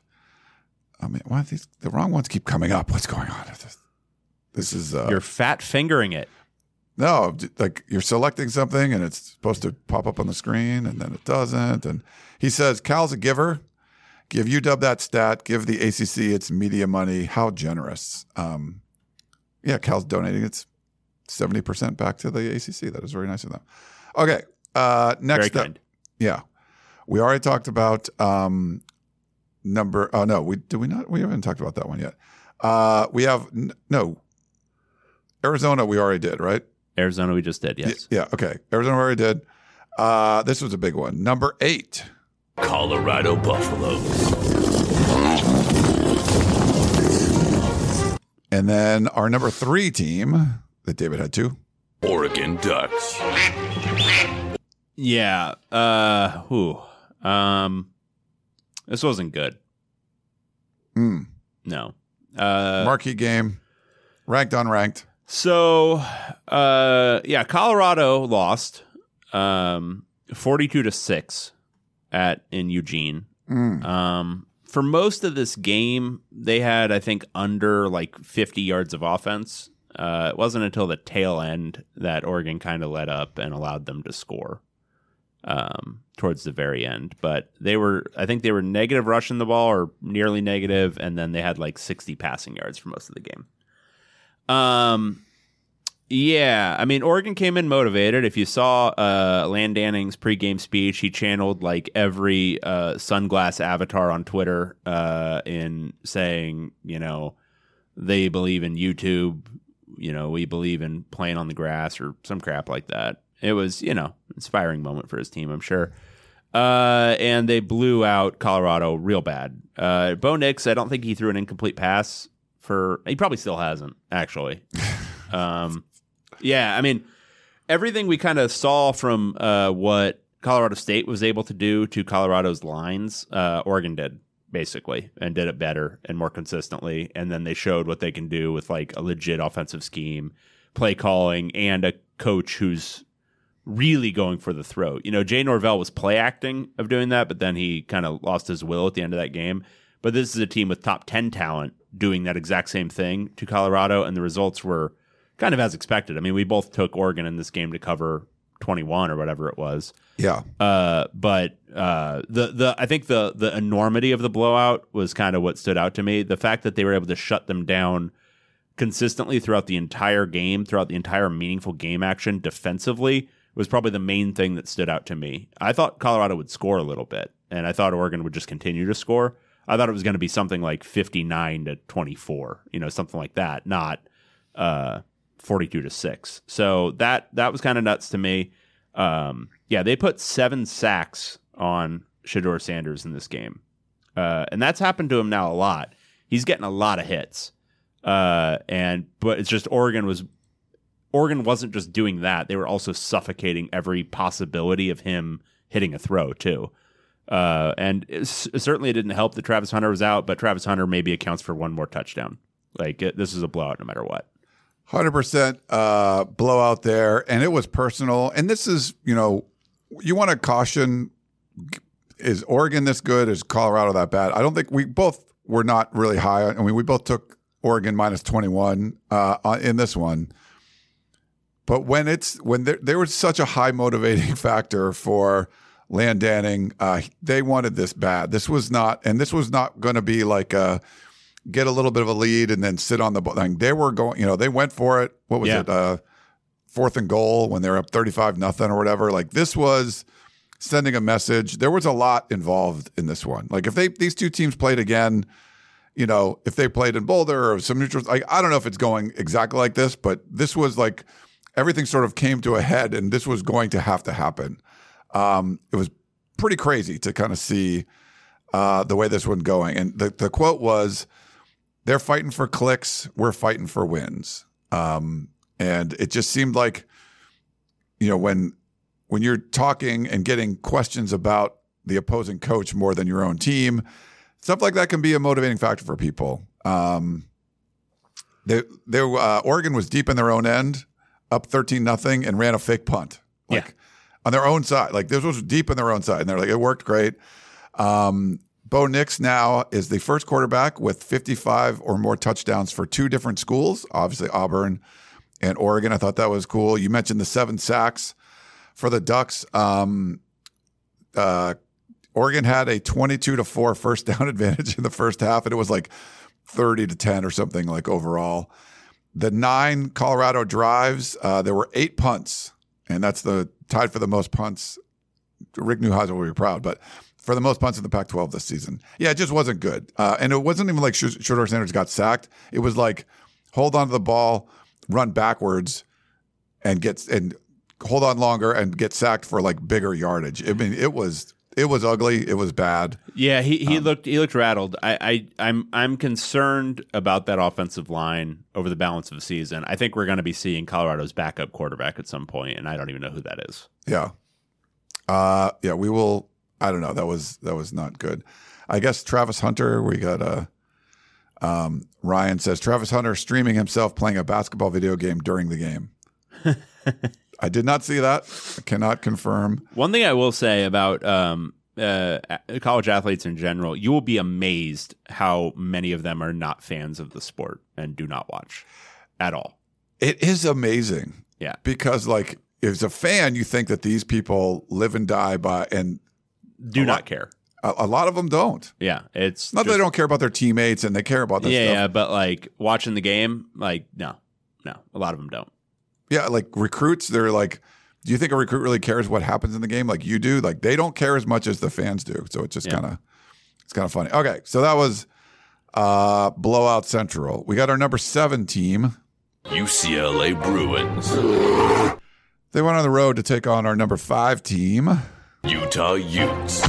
I mean, why these the wrong ones keep coming up? What's going on? This, this is uh, You're fat fingering it. no, j- like you're selecting something and it's supposed to pop up on the screen and then it doesn't. And he says, Cal's a giver. Give U W that stat. Give the A C C its media money. How generous. Um, yeah, Cal's donating its seventy percent back to the A C C. That is very nice of them. Okay. Uh, next Very up. kind. Yeah. We already talked about um, number. Oh, no. We Did we not? We haven't talked about that one yet. Uh, we have, n- no. Arizona, we already did, right? Arizona, we just did, yes. Yeah. Okay. Arizona, we already did. Uh, this was a big one. Number eight. Colorado Buffaloes. And then our number three team that David had two. Oregon Ducks. Yeah. Uh, whew. Um, this wasn't good. Mm. No. Uh, Marquee game. Ranked, unranked. So, uh, yeah, Colorado lost um, forty-two to six at in Eugene. Mm. Um, for most of this game, they had, I think, under like fifty yards of offense. Uh, it wasn't until the tail end that Oregon kind of let up and allowed them to score um, towards the very end. But they were, I think they were negative rushing the ball or nearly negative, and then they had like sixty passing yards for most of the game. Um, Yeah, I mean, Oregon came in motivated. If you saw uh, Landanning's pregame speech, he channeled like every uh, sunglass avatar on Twitter uh, in saying, you know, they believe in YouTube. You know, we believe in playing on the grass or some crap like that. It was, you know, inspiring moment for his team, I'm sure. Uh, and they blew out Colorado real bad. Uh, Bo Nix, I don't think he threw an incomplete pass for. He probably still hasn't, actually. Um, yeah, I mean, everything we kind of saw from uh, what Colorado State was able to do to Colorado's lines, uh, Oregon did, basically, and did it better and more consistently. And then they showed what they can do with like a legit offensive scheme, play calling, and a coach who's really going for the throat. You know, Jay Norvell was play acting of doing that, but then he kind of lost his will at the end of that game. But this is a team with top ten talent doing that exact same thing to Colorado, and the results were kind of as expected. I mean, we both took Oregon in this game to cover twenty-one or whatever it was. Yeah. Uh, but uh, the the I think the the enormity of the blowout was kind of what stood out to me. The fact that they were able to shut them down consistently throughout the entire game, throughout the entire meaningful game action defensively, was probably the main thing that stood out to me. I thought Colorado would score a little bit, and I thought Oregon would just continue to score. I thought it was going to be something like fifty-nine to twenty-four, you know, something like that, not uh, forty-two to six. So that that was kind of nuts to me. Um, yeah, they put seven sacks on Shedeur Sanders in this game, uh, and that's happened to him now a lot. He's getting a lot of hits, uh, and but it's just Oregon was Oregon wasn't just doing that; they were also suffocating every possibility of him hitting a throw too. Uh, and it, certainly it didn't help that Travis Hunter was out, but Travis Hunter maybe accounts for one more touchdown. Like it, this is a blowout no matter what. one hundred percent uh, blowout there, and it was personal. And this is, you know, you want to caution, is Oregon this good? Is Colorado that bad? I don't think we both were not really high. I mean, we both took Oregon minus twenty-one uh, in this one. But when it's when there, there was such a high motivating factor for Landanning, uh, they wanted this bad. This was not, and this was not going to be like a get a little bit of a lead and then sit on the ball. Like they were going, you know, they went for it. What was yeah. it? Uh, fourth and goal when they were up thirty-five nothing or whatever. Like this was sending a message. There was a lot involved in this one. Like if they these two teams played again, you know, if they played in Boulder or some neutral, like I don't know if it's going exactly like this, but this was like everything sort of came to a head, and this was going to have to happen. Um, it was pretty crazy to kind of see uh, the way this one going. And the, the quote was, they're fighting for clicks, we're fighting for wins. Um, and it just seemed like, you know, when when you're talking and getting questions about the opposing coach more than your own team, stuff like that can be a motivating factor for people. Um, they, they, uh, Oregon was deep in their own end, up thirteen nothing, and ran a fake punt. Like, yeah. On their own side. Like this was deep in their own side. And they're like, it worked great. Um, Bo Nix now is the first quarterback with fifty-five or more touchdowns for two different schools, obviously Auburn and Oregon. I thought that was cool. You mentioned the seven sacks for the Ducks. Um, uh, Oregon had a twenty-two to four first down advantage in the first half, and it was like thirty to ten or something like overall. The nine Colorado drives, uh, there were eight punts, and that's the tied for the most punts. Rick Neuheisel will be proud, but for the most punts in the Pac twelve this season. Yeah, it just wasn't good. Uh, and it wasn't even like Shedeur Sanders got sacked. It was like hold on to the ball, run backwards, and get and hold on longer and get sacked for like bigger yardage. I mean, it was it was ugly. It was bad. Yeah, he, he um, looked he looked rattled. I, I I'm I'm concerned about that offensive line over the balance of the season. I think we're going to be seeing Colorado's backup quarterback at some point, and I don't even know who that is. Yeah, uh, yeah, we will. I don't know. That was that was not good. I guess Travis Hunter. We got a. Um, Ryan says Travis Hunter streaming himself playing a basketball video game during the game. I did not see that. I cannot confirm. One thing I will say about um, uh, college athletes in general, you will be amazed how many of them are not fans of the sport and do not watch at all. It is amazing. Yeah. Because like as a fan, you think that these people live and die by and do not lot, care. A, a lot of them don't. Yeah. It's not just, that they don't care about their teammates and they care about that yeah, stuff. Yeah, but like watching the game, like no, no, a lot of them don't. Yeah, like recruits, they're like, do you think a recruit really cares what happens in the game like you do? Like they don't care as much as the fans do. So it's just Yeah. kind of it's kind of funny. Okay, so that was uh, Blowout Central. We got our number seven team. U C L A Bruins. They went on the road to take on our number five team. Utah Utes.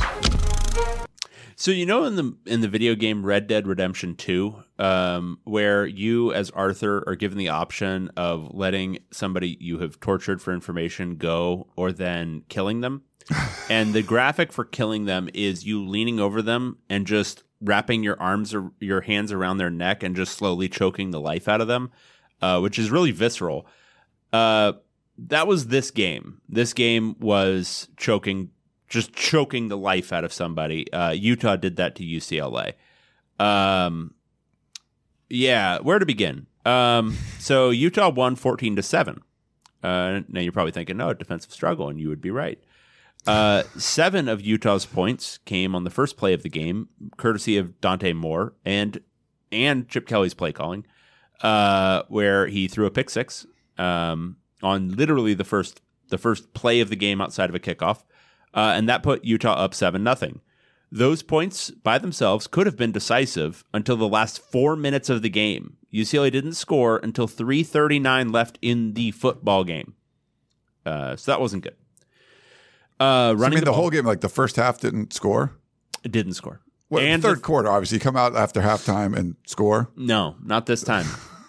So you know in the in the video game Red Dead Redemption two, um, where you as Arthur are given the option of letting somebody you have tortured for information go or then killing them. And the graphic for killing them is you leaning over them and just wrapping your arms or your hands around their neck and just slowly choking the life out of them, uh, which is really visceral. Uh, that was this game. This game was choking, just choking the life out of somebody. Uh, Utah did that to U C L A. Um, yeah, where to begin? Um, so Utah won fourteen to seven. Uh, now you're probably thinking, no, defensive struggle, and you would be right. Uh, seven of Utah's points came on the first play of the game, courtesy of Dante Moore and and Chip Kelly's play calling, uh, where he threw a pick six um, on literally the first the first play of the game outside of a kickoff, uh, and that put Utah up seven nothing. Those points by themselves could have been decisive until the last four minutes of the game. U C L A didn't score until three thirty-nine left in the football game, uh, so that wasn't good. Uh, So, I running mean, the, the ball, whole game, like the first half didn't score. didn't score. Well, and third the- quarter, obviously, you come out after halftime and score. No, not this time.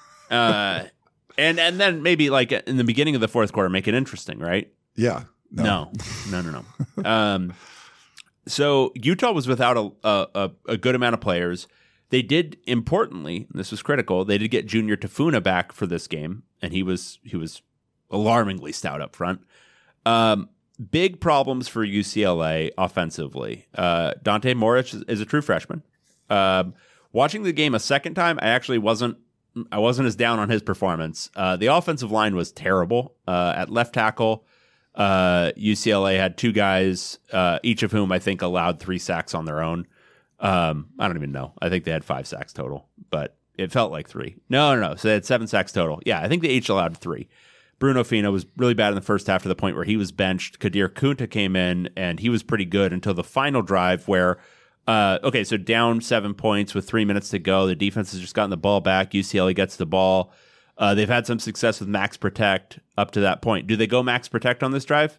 uh, and and then maybe like in the beginning of the fourth quarter, make it interesting, right? Yeah. No, no, no, no. um, so Utah was without a, a a good amount of players. They did, importantly, and this was critical, they did get Junior Tafuna back for this game, and he was he was alarmingly stout up front. Um, big problems for U C L A offensively. Uh, Dante Morris is, is a true freshman. Um, watching the game a second time, I actually wasn't I wasn't as down on his performance. Uh, the offensive line was terrible. Uh, at left tackle, uh, U C L A had two guys, uh, each of whom I think allowed three sacks on their own. Um, I don't even know. I think they had five sacks total, but it felt like three. No, no, no. So they had seven sacks total. Yeah, I think they each allowed three. Bruno Fina was really bad in the first half to the point where he was benched. Kadir Kunta came in, and he was pretty good until the final drive where, uh, okay, so down seven points with three minutes to go. The defense has just gotten the ball back. U C L A gets the ball. Uh, they've had some success with max protect up to that point. Do they go max protect on this drive?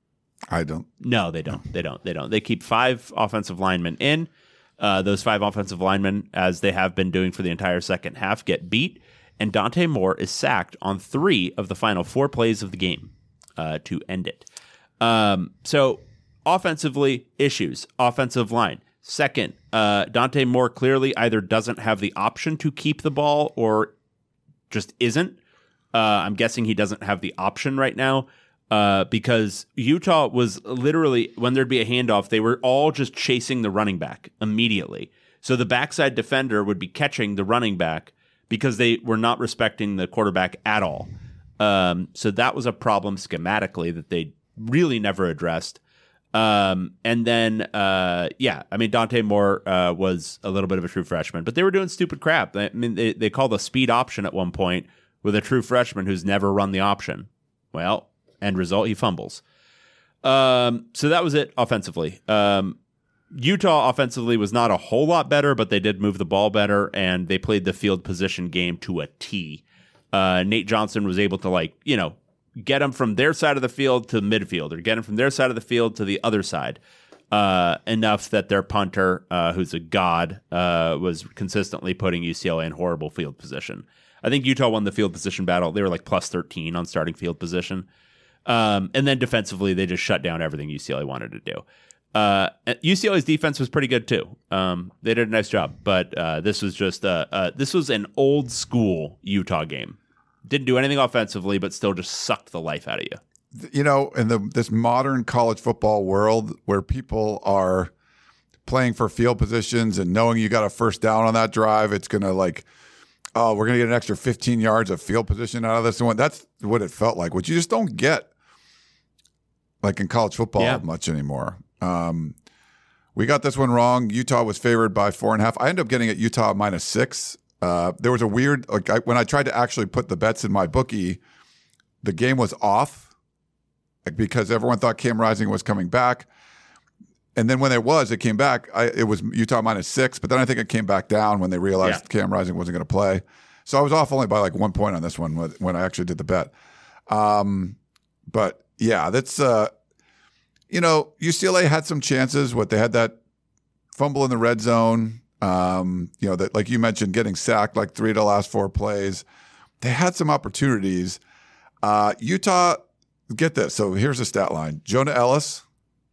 I don't. No, they don't. They don't. They don't. They keep five offensive linemen in. Uh, those five offensive linemen, as they have been doing for the entire second half, get beat. And Dante Moore is sacked on three of the final four plays of the game uh, to end it. Um, so offensively, issues. Offensive line. Second, uh, Dante Moore clearly either doesn't have the option to keep the ball or just isn't. Uh, I'm guessing he doesn't have the option right now uh, because Utah was literally, when there'd be a handoff, they were all just chasing the running back immediately. So the backside defender would be catching the running back because they were not respecting the quarterback at all. Um, so that was a problem schematically that they really never addressed. Um, and then, uh, yeah, I mean, Dante Moore uh, was a little bit of a true freshman, but they were doing stupid crap. I mean, they, they called a speed option at one point with a true freshman who's never run the option. Well, end result, he fumbles. Um, so that was it offensively. Um, Utah offensively was not a whole lot better, but they did move the ball better, and they played the field position game to a T. Uh, Nate Johnson was able to, like, you know, get them from their side of the field to midfield, or get them from their side of the field to the other side, uh, enough that their punter, uh, who's a god, uh, was consistently putting U C L A in horrible field position. I think Utah won the field position battle. They were like plus thirteen on starting field position. Um, and then defensively, they just shut down everything U C L A wanted to do. Uh, U C L A's defense was pretty good too. Um, they did a nice job, but uh, this was just uh, uh, this was an old school Utah game. Didn't do anything offensively, but still just sucked the life out of you. You know, in the this modern college football world where people are playing for field positions and knowing you got a first down on that drive, it's going to like, oh, we're going to get an extra fifteen yards of field position out of this one. That's what it felt like, which you just don't get like in college football Yeah. much anymore. Um, we got this one wrong. Utah was favored by four and a half. I ended up getting it Utah minus six. Uh, there was a weird, like I, when I tried to actually put the bets in my bookie, the game was off, like, because everyone thought Cam Rising was coming back. And then when it was, it came back. I, it was Utah minus six, but then I think it came back down when they realized Yeah. Cam Rising wasn't going to play. So I was off only by like one point on this one when, when I actually did the bet. Um, but yeah, that's uh, you know, U C L A had some chances. What they had that fumble in the red zone. Um, you know, that like you mentioned, getting sacked like three of the last four plays. They had some opportunities. Uh, Utah, get this. So here's the stat line: Jonah Ellis.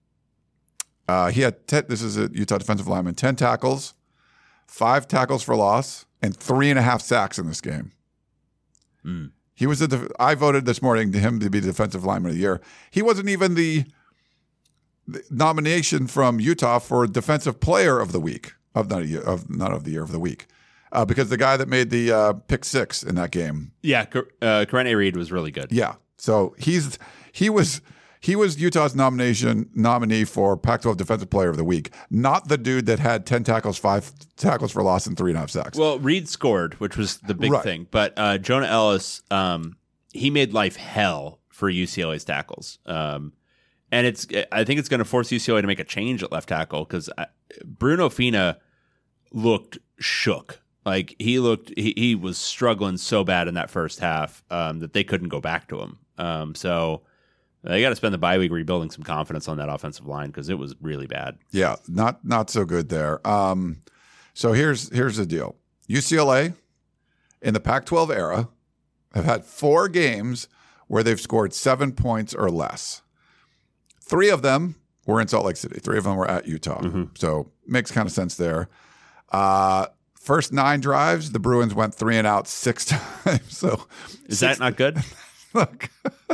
Uh, he had ten, this is a Utah defensive lineman, ten tackles, five tackles for loss, and three and a half sacks in this game. Mm. He was a def- I voted this morning to him to be the defensive lineman of the year. He wasn't even the, the nomination from Utah for defensive player of the week of not a year, of not of the year of the week, uh, because the guy that made the uh, pick six in that game. Yeah, uh, Karene Reed was really good. Yeah, so he's he was. He was Utah's nomination nominee for Pac twelve Defensive Player of the Week, not the dude that had ten tackles, five tackles for loss, and three and a half sacks. Well, Reed scored, which was the big Right. thing. But uh, Jonah Ellis, um, he made life hell for U C L A's tackles. Um, and it's I think it's going to force U C L A to make a change at left tackle because Bruno Fina looked shook. Like he looked, he, he was struggling so bad in that first half um, that they couldn't go back to him. Um, so. They got to spend the bye week rebuilding some confidence on that offensive line because it was really bad. Yeah, not not so good there. Um, so here's here's the deal: U C L A in the Pac twelve era have had four games where they've scored seven points or less. Three of them were in Salt Lake City. Three of them were at Utah. Mm-hmm. So makes kind of sense there. Uh, first nine drives, the Bruins went three and out six times. So Is six, that not good? look.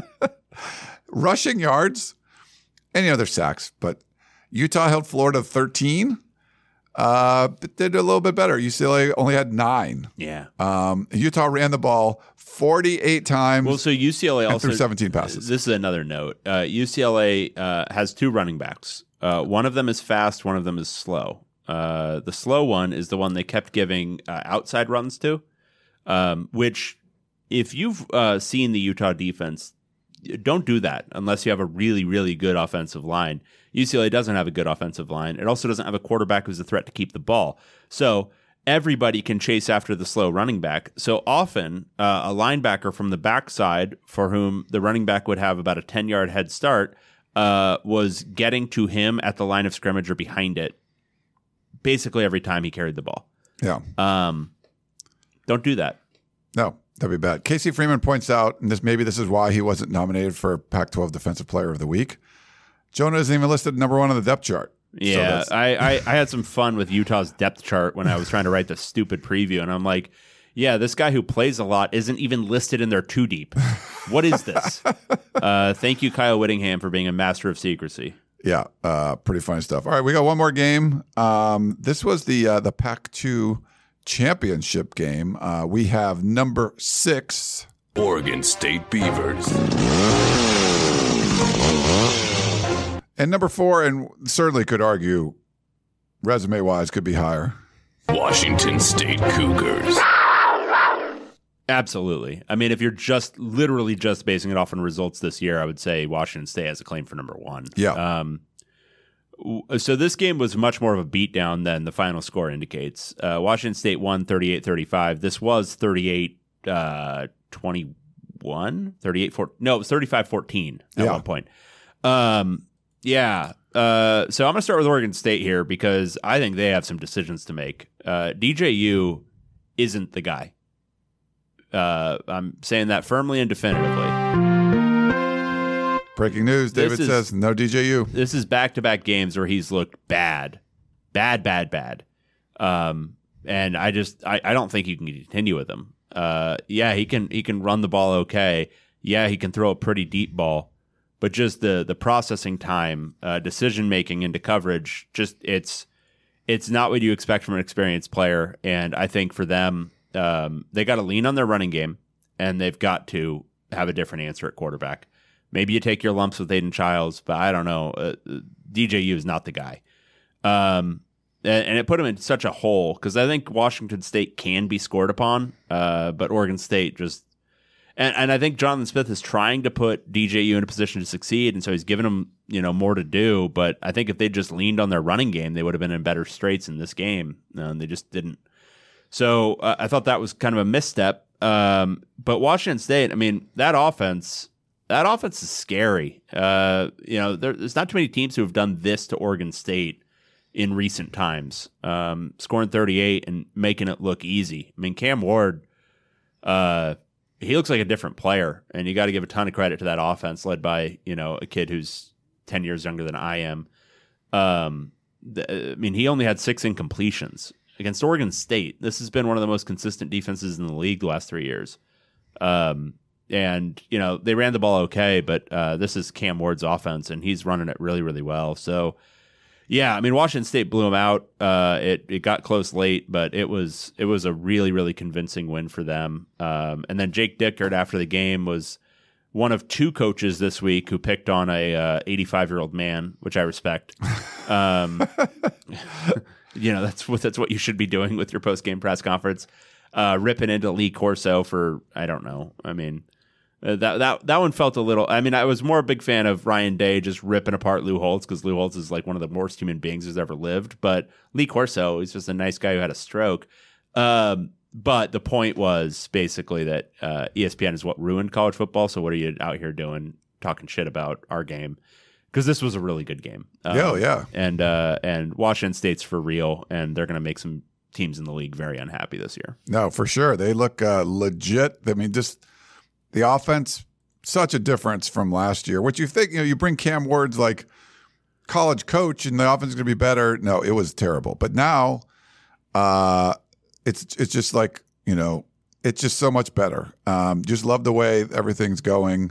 Rushing yards, any other sacks, but Utah held Florida thirteen. Uh, but did a little bit better. U C L A only had nine. Yeah. Um, Utah ran the ball forty-eight times. Well, so U C L A and also threw seventeen passes. This is another note. Uh, U C L A uh, has two running backs. Uh, one of them is fast. One of them is slow. Uh, the slow one is the one they kept giving uh, outside runs to, um, which if you've uh, seen the Utah defense, don't do that unless you have a really, really good offensive line. U C L A doesn't have a good offensive line. It also doesn't have a quarterback who's a threat to keep the ball. So everybody can chase after the slow running back. So often uh, a linebacker from the backside for whom the running back would have about a ten-yard head start uh, was getting to him at the line of scrimmage or behind it basically every time he carried the ball. Yeah. Um, don't do that. No, that'd be bad. Casey Freeman points out, and this maybe this is why he wasn't nominated for Pac twelve Defensive Player of the Week. Jonah isn't even listed number one on the depth chart. Yeah, So I, I, I had some fun with Utah's depth chart when I was trying to write the stupid preview, and I'm like, yeah, this guy who plays a lot isn't even listed in their two deep. What is this? uh, thank you, Kyle Whittingham, for being a master of secrecy. Yeah, uh, pretty funny stuff. All right, we got one more game. Um, this was the uh, the Pac two championship game. Uh, we have number six, Oregon State Beavers. and number four, and certainly could argue, resume wise, could be higher. Washington State Cougars. Absolutely. I mean, if you're just literally just basing it off on results this year, I would say Washington State has a claim for number one. Yeah. Um, w- so this game was much more of a beatdown than the final score indicates. Uh, Washington State won thirty-eight thirty-five. This was thirty-eight twenty-one, thirty-eight fourteen. No, it was thirty-five fourteen at Yeah. one point. Um, yeah. Uh, so I'm going to start with Oregon State here because I think they have some decisions to make. Uh, D J U isn't the guy. Uh, I'm saying that firmly and definitively. Breaking news, This David is- says, no D J U. This is back-to-back games where he's looked bad, bad, bad, bad. Um, and I just, I, I don't think you can continue with him. Uh, yeah, he can, he can run the ball okay. Yeah, he can throw a pretty deep ball, but just the the processing time, uh, decision making into coverage, just it's, it's not what you expect from an experienced player. And I think for them, um, they got to lean on their running game, and they've got to have a different answer at quarterback. Maybe you take your lumps with Aiden Childs, but I don't know. Uh, D J U is not the guy. Um, and, and it put him in such a hole because I think Washington State can be scored upon, uh, but Oregon State just And, and I think Jonathan Smith is trying to put D J U in a position to succeed, and so he's giving them, you know, more to do. But I think if they just leaned on their running game, they would have been in better straits in this game. Uh, and they just didn't. So uh, I thought that was kind of a misstep. Um, but Washington State, I mean, that offense, that offense is scary. Uh, you know, there, there's not too many teams who have done this to Oregon State in recent times, um, scoring thirty-eight and making it look easy. I mean, Cam Ward, uh, he looks like a different player, and you got to give a ton of credit to that offense led by, you know, a kid who's ten years younger than I am. Um, the, I mean, he only had six incompletions against Oregon State. This has been one of the most consistent defenses in the league the last three years. Um, and, you know, they ran the ball okay, but uh, this is Cam Ward's offense, and he's running it really, really well. So, yeah, I mean, Washington State blew them out. Uh, it it got close late, but it was it was a really, really convincing win for them. Um, and then Jake Dickert, after the game, was one of two coaches this week who picked on a uh, eighty-five-year-old man, which I respect. Um, you know, that's what that's what you should be doing with your post-game press conference. Uh, ripping into Lee Corso for, I don't know. I mean, uh, that that that one felt a little. I mean, I was more a big fan of Ryan Day just ripping apart Lou Holtz, because Lou Holtz is like one of the worst human beings who's ever lived. But Lee Corso, he's just a nice guy who had a stroke. Um, but the point was basically that uh, E S P N is what ruined college football. So what are you out here doing, talking shit about our game? Because this was a really good game. Um, yeah, yeah. And uh, and Washington State's for real, and they're going to make some teams in the league very unhappy this year. No, for sure. They look uh, legit. I mean, just the offense, such a difference from last year. What you think, you know, you bring Cam Ward's like college coach and the offense is going to be better. No, it was terrible. But now uh, it's it's just like, you know, it's just so much better. Um, just love the way everything's going.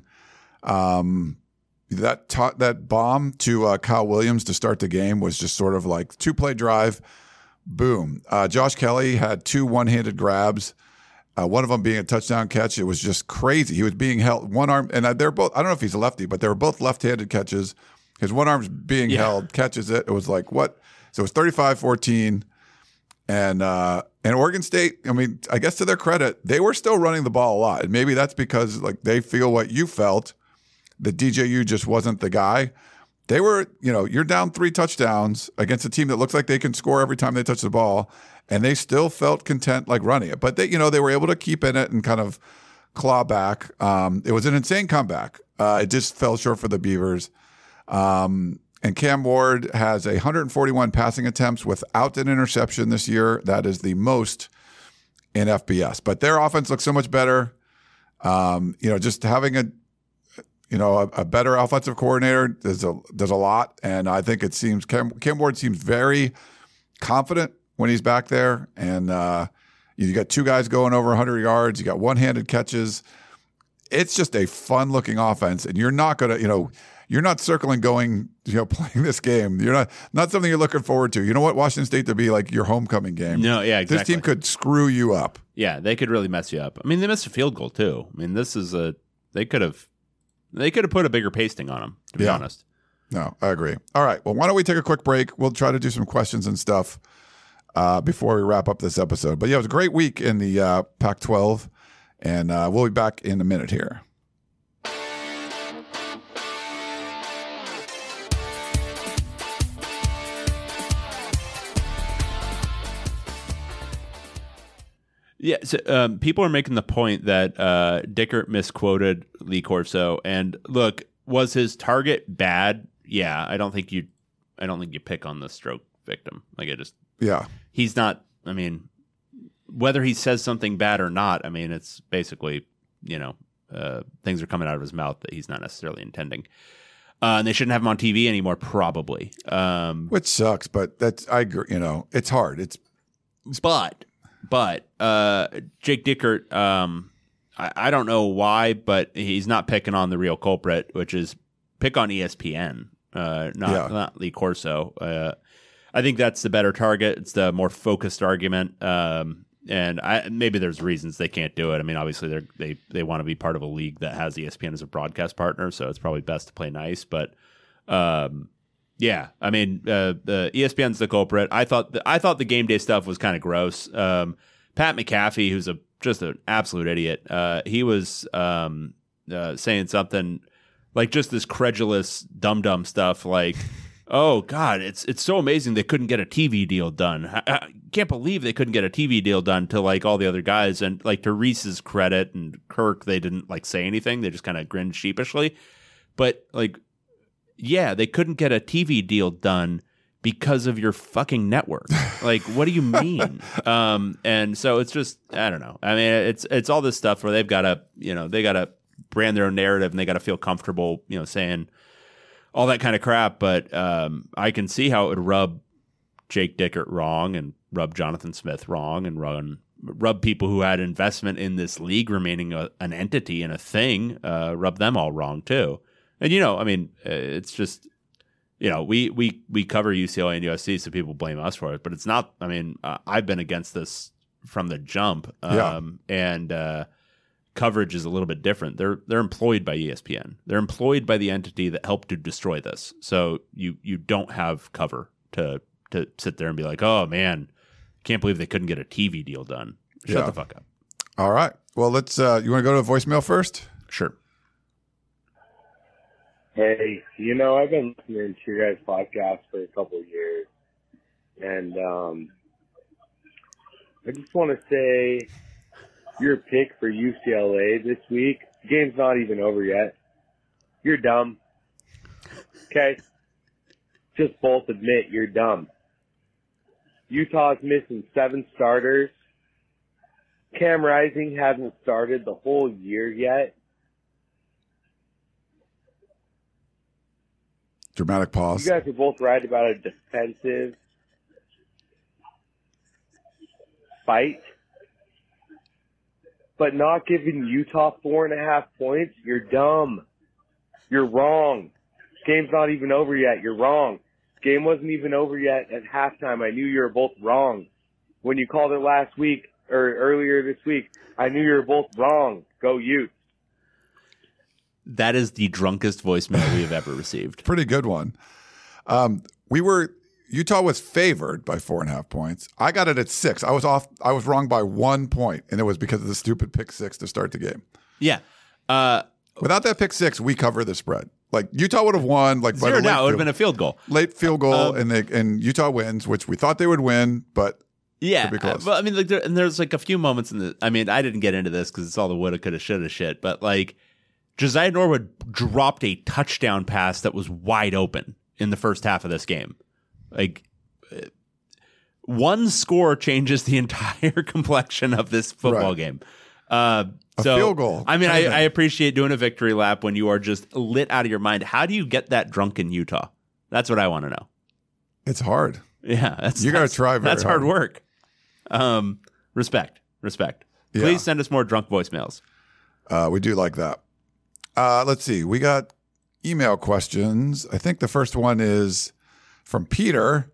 Um, that ta- that bomb to uh, Kyle Williams to start the game was just sort of like two-play drive. Boom. Uh, Josh Kelly had two one-handed grabs, uh, one of them being a touchdown catch. It was just crazy. He was being held one arm, and they're both, I don't know if he's a lefty, but they were both left-handed catches. His one arm's being yeah. held, catches it. It was like, what? So it was thirty-five fourteen. And, uh, and Oregon State, I mean, I guess to their credit, they were still running the ball a lot. And maybe that's because like they feel what you felt, that D J U just wasn't the guy. They were, you know, you're down three touchdowns against a team that looks like they can score every time they touch the ball, and they still felt content like running it. But they, you know, they were able to keep in it and kind of claw back. Um, it was an insane comeback. Uh, it just fell short for the Beavers. Um, and Cam Ward has one hundred forty-one passing attempts without an interception this year. That is the most in F B S. But their offense looks so much better. Um, you know, just having a You know, a, a better offensive coordinator does a does a lot, and I think it seems Cam, Cam Ward seems very confident when he's back there. And uh, you got two guys going over one hundred yards. You got one-handed catches. It's just a fun-looking offense, and you're not gonna, you know, you're not circling going, you know, playing this game. You're not not something you're looking forward to. You know what, Washington State to be like your homecoming game. No, yeah, exactly. This team could screw you up. Yeah, they could really mess you up. I mean, they missed a field goal too. I mean, this is a they could have. They could have put a bigger pasting on them, to be yeah. honest. No, I agree. All right. Well, why don't we take a quick break? We'll try to do some questions and stuff uh, before we wrap up this episode. But yeah, it was a great week in the uh, Pac twelve, and uh, we'll be back in a minute here. Yeah, so, um, people are making the point that uh, Dickert misquoted Lee Corso, and look, was his target bad? Yeah, I don't think you, I don't think you pick on the stroke victim. Like I just, yeah, he's not. I mean, whether he says something bad or not, I mean, it's basically, you know, uh, things are coming out of his mouth that he's not necessarily intending, uh, and they shouldn't have him on T V anymore, probably. Um, Which sucks, but that's I agree. You know, it's hard. It's, it's but. But uh, Jake Dickert, um, I, I don't know why, but he's not picking on the real culprit, which is pick on E S P N, uh, not yeah. not Lee Corso. Uh, I think that's the better target. It's the more focused argument, um, and I, maybe there's reasons they can't do it. I mean, obviously they they they want to be part of a league that has E S P N as a broadcast partner, so it's probably best to play nice. But um, yeah, I mean, uh, the E S P N's the culprit. I thought the, I thought the game day stuff was kind of gross. Um, Pat McAfee, who's a just an absolute idiot. Uh, he was um, uh, saying something like just this credulous, dumb, dumb stuff like, oh, God, it's it's so amazing they couldn't get a T V deal done. I, I can't believe they couldn't get a T V deal done to like all the other guys. And like to Reese's credit and Kirk, they didn't like say anything. They just kind of grinned sheepishly. But like, yeah, they couldn't get a T V deal done because of your fucking network. Like, what do you mean? um, and so it's just, I don't know. I mean, it's it's all this stuff where they've got to, you know, they got to brand their own narrative and they got to feel comfortable, you know, saying all that kind of crap. But um, I can see how it would rub Jake Dickert wrong and rub Jonathan Smith wrong and run rub people who had investment in this league remaining a, an entity and a thing, uh, rub them all wrong too. And, you know, I mean, it's just, you know, we, we, we cover U C L A and U S C, so people blame us for it. But it's not, I mean, uh, I've been against this from the jump. Um, yeah. And uh, coverage is a little bit different. They're they're employed by E S P N. They're employed by the entity that helped to destroy this. So you you don't have cover to to sit there and be like, oh, man, can't believe they couldn't get a T V deal done. Shut yeah. the fuck up. All right. Well, let's, uh, you want to go to the voicemail first? Sure. Hey, you know, I've been listening to your guys' podcast for a couple of years, and um, I just want to say your pick for U C L A this week, the game's not even over yet. You're dumb. Okay? Just both admit you're dumb. Utah's missing seven starters. Cam Rising hasn't started the whole year yet. Dramatic pause. You guys are both right about a defensive fight, but not giving Utah four and a half points, you're dumb. You're wrong. Game's not even over yet. You're wrong. Game wasn't even over yet at halftime. I knew you were both wrong. When you called it last week, or earlier this week, I knew you were both wrong. Go Utes. That is the drunkest voicemail we have ever received. Pretty good one. Um, we were Utah was favored by four and a half points. I got it at six. I was off. I was wrong by one point, and it was because of the stupid pick six to start the game. Yeah. Uh, Without that pick six, we cover the spread. Like Utah would have won. Like by zero the late now, it would have field, been a field goal. late field goal, Um, and they and Utah wins, which we thought they would win, but Yeah, could be close. well, I mean, like, there, and there's like a few moments in the. I mean, I didn't get into this because it's all the woulda, coulda, shoulda shit. But like, Josiah Norwood dropped a touchdown pass that was wide open in the first half of this game. Like, uh, one score changes the entire complexion of this football Right. game. Uh, A so, field goal. I mean, I, Anything. I appreciate doing a victory lap when you are just lit out of your mind. How do you get that drunk in Utah? That's what I want to know. it's hard. Yeah, that's You gotta that's- try very That's hard hard. work. Um, respect, respect. Yeah. Please send us more drunk voicemails. Uh, we do like that. Uh, let's see. We got email questions. I think the first one is from Peter.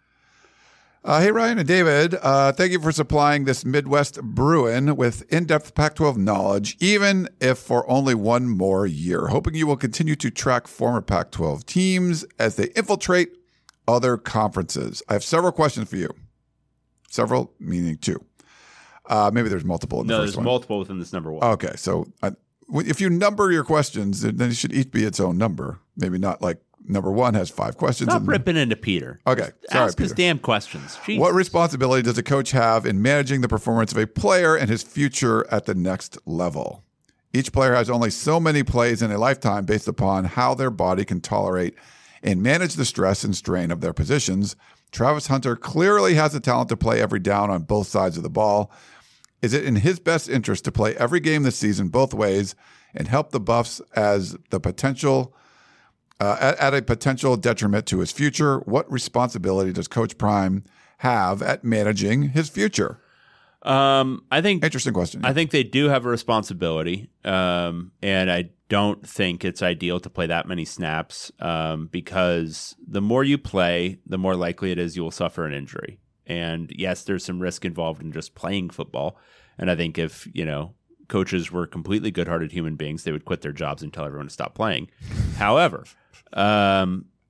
Uh, hey, Ryan and David. Uh, thank you for supplying this Midwest Bruin with in-depth Pac twelve knowledge, even if for only one more year. Hoping you will continue to track former Pac twelve teams as they infiltrate other conferences. I have several questions for you. Several, meaning two. Uh, maybe there's multiple in the No, first there's one. multiple within this number one. Okay, so I, if you number your questions, then it should each be its own number. Maybe not like number one has five questions. Stop and- ripping into Peter. Okay, sorry, Ask his Peter. damn questions. Jesus. What responsibility does a coach have in managing the performance of a player and his future at the next level? Each player has only so many plays in a lifetime based upon how their body can tolerate and manage the stress and strain of their positions. Travis Hunter clearly has the talent to play every down on both sides of the ball. Is it in his best interest to play every game this season both ways and help the Buffs as the potential uh, at, at a potential detriment to his future? What responsibility does Coach Prime have at managing his future? Um, I think Interesting question. I think they do have a responsibility, um, and I don't think it's ideal to play that many snaps um, because the more you play, the more likely it is you will suffer an injury. And yes, there's some risk involved in just playing football. And I think if, you know, coaches were completely good-hearted human beings, they would quit their jobs and tell everyone to stop playing. However, um,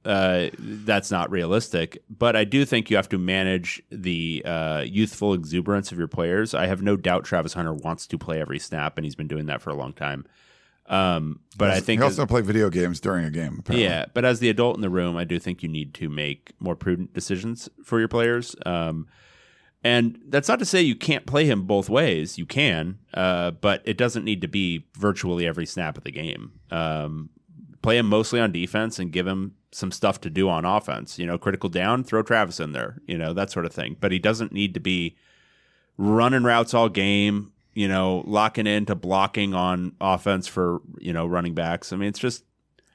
uh, that's not realistic. But I do think you have to manage the uh, youthful exuberance of your players. I have no doubt Travis Hunter wants to play every snap, and he's been doing that for a long time. Um, but I think he also play video games during a game. Apparently. Yeah, but as the adult in the room, I do think you need to make more prudent decisions for your players. Um, and that's not to say you can't play him both ways. You can, uh, but it doesn't need to be virtually every snap of the game. Um, play him mostly on defense and give him some stuff to do on offense. You know, critical down, throw Travis in there. You know, that sort of thing. But he doesn't need to be running routes all game. You know, locking into blocking on offense for, you know, running backs. I mean, it's just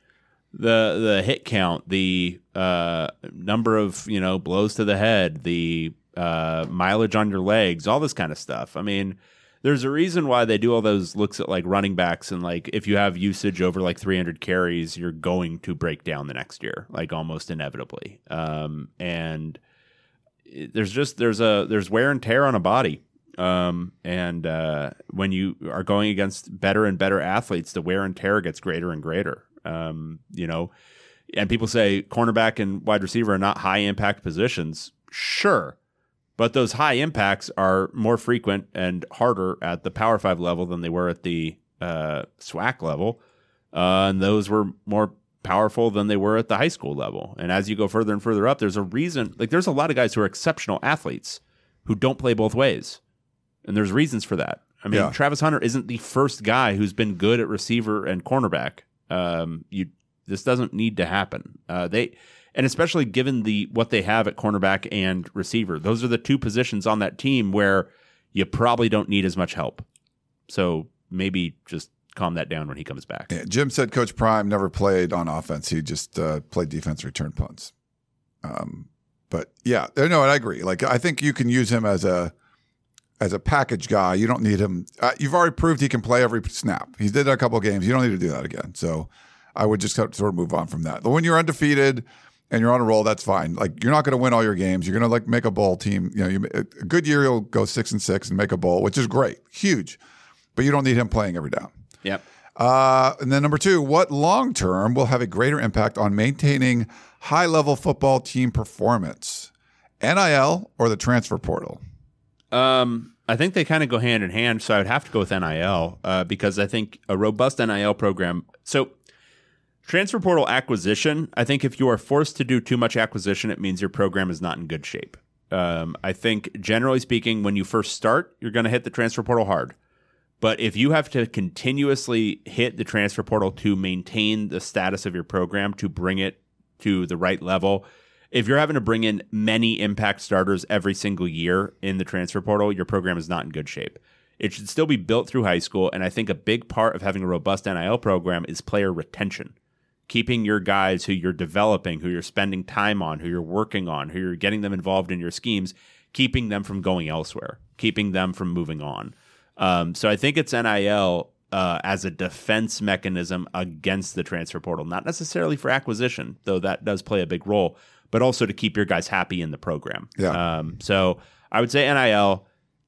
the the hit count, the uh, number of, you know, blows to the head, the uh, mileage on your legs, all this kind of stuff. I mean, there's a reason why they do all those looks at like running backs, and like if you have usage over like three hundred carries, you're going to break down the next year, like almost inevitably. Um, and there's just there's a there's wear and tear on a body. Um, and uh, when you are going against better and better athletes, the wear and tear gets greater and greater. Um, you know, and people say cornerback and wide receiver are not high impact positions. Sure. But those high impacts are more frequent and harder at the Power Five level than they were at the uh, SWAC level. Uh, and those were more powerful than they were at the high school level. And as you go further and further up, there's a reason, like there's a lot of guys who are exceptional athletes who don't play both ways. And there's reasons for that. I mean, yeah. Travis Hunter isn't the first guy who's been good at receiver and cornerback. Um, you this doesn't need to happen. Uh, they and especially given the what they have at cornerback and receiver, those are the two positions on that team where you probably don't need as much help. So maybe just calm that down when he comes back. Yeah, Jim said Coach Prime never played on offense; he just uh, played defense, return punts. Um, but yeah, no, I agree. Like I think you can use him as a As a package guy. You don't need him. Uh, you've already proved he can play every snap. He did that a couple of games. You don't need to do that again. So I would just sort of move on from that. But when you're undefeated and you're on a roll, that's fine. Like you're not going to win all your games. You're going to like make a bowl team. You know, you, a good year you'll go six and six and make a bowl, which is great, huge. But you don't need him playing every down. Yep. Uh, and then number two, what long term will have a greater impact on maintaining high level football team performance? N I L or the transfer portal? Um, I think they kind of go hand in hand, so I would have to go with N I L uh, because I think a robust N I L program. So, transfer portal acquisition. I think if you are forced to do too much acquisition, it means your program is not in good shape. Um, I think generally speaking, when you first start, you're going to hit the transfer portal hard. But if you have to continuously hit the transfer portal to maintain the status of your program, to bring it to the right level. If you're having to bring in many impact starters every single year in the transfer portal, your program is not in good shape. It should still be built through high school, and I think a big part of having a robust N I L program is player retention. Keeping your guys who you're developing, who you're spending time on, who you're working on, who you're getting them involved in your schemes, keeping them from going elsewhere, keeping them from moving on. Um, so I think it's N I L uh, as a defense mechanism against the transfer portal, not necessarily for acquisition, though that does play a big role, but also to keep your guys happy in the program. Yeah. Um, so I would say N I L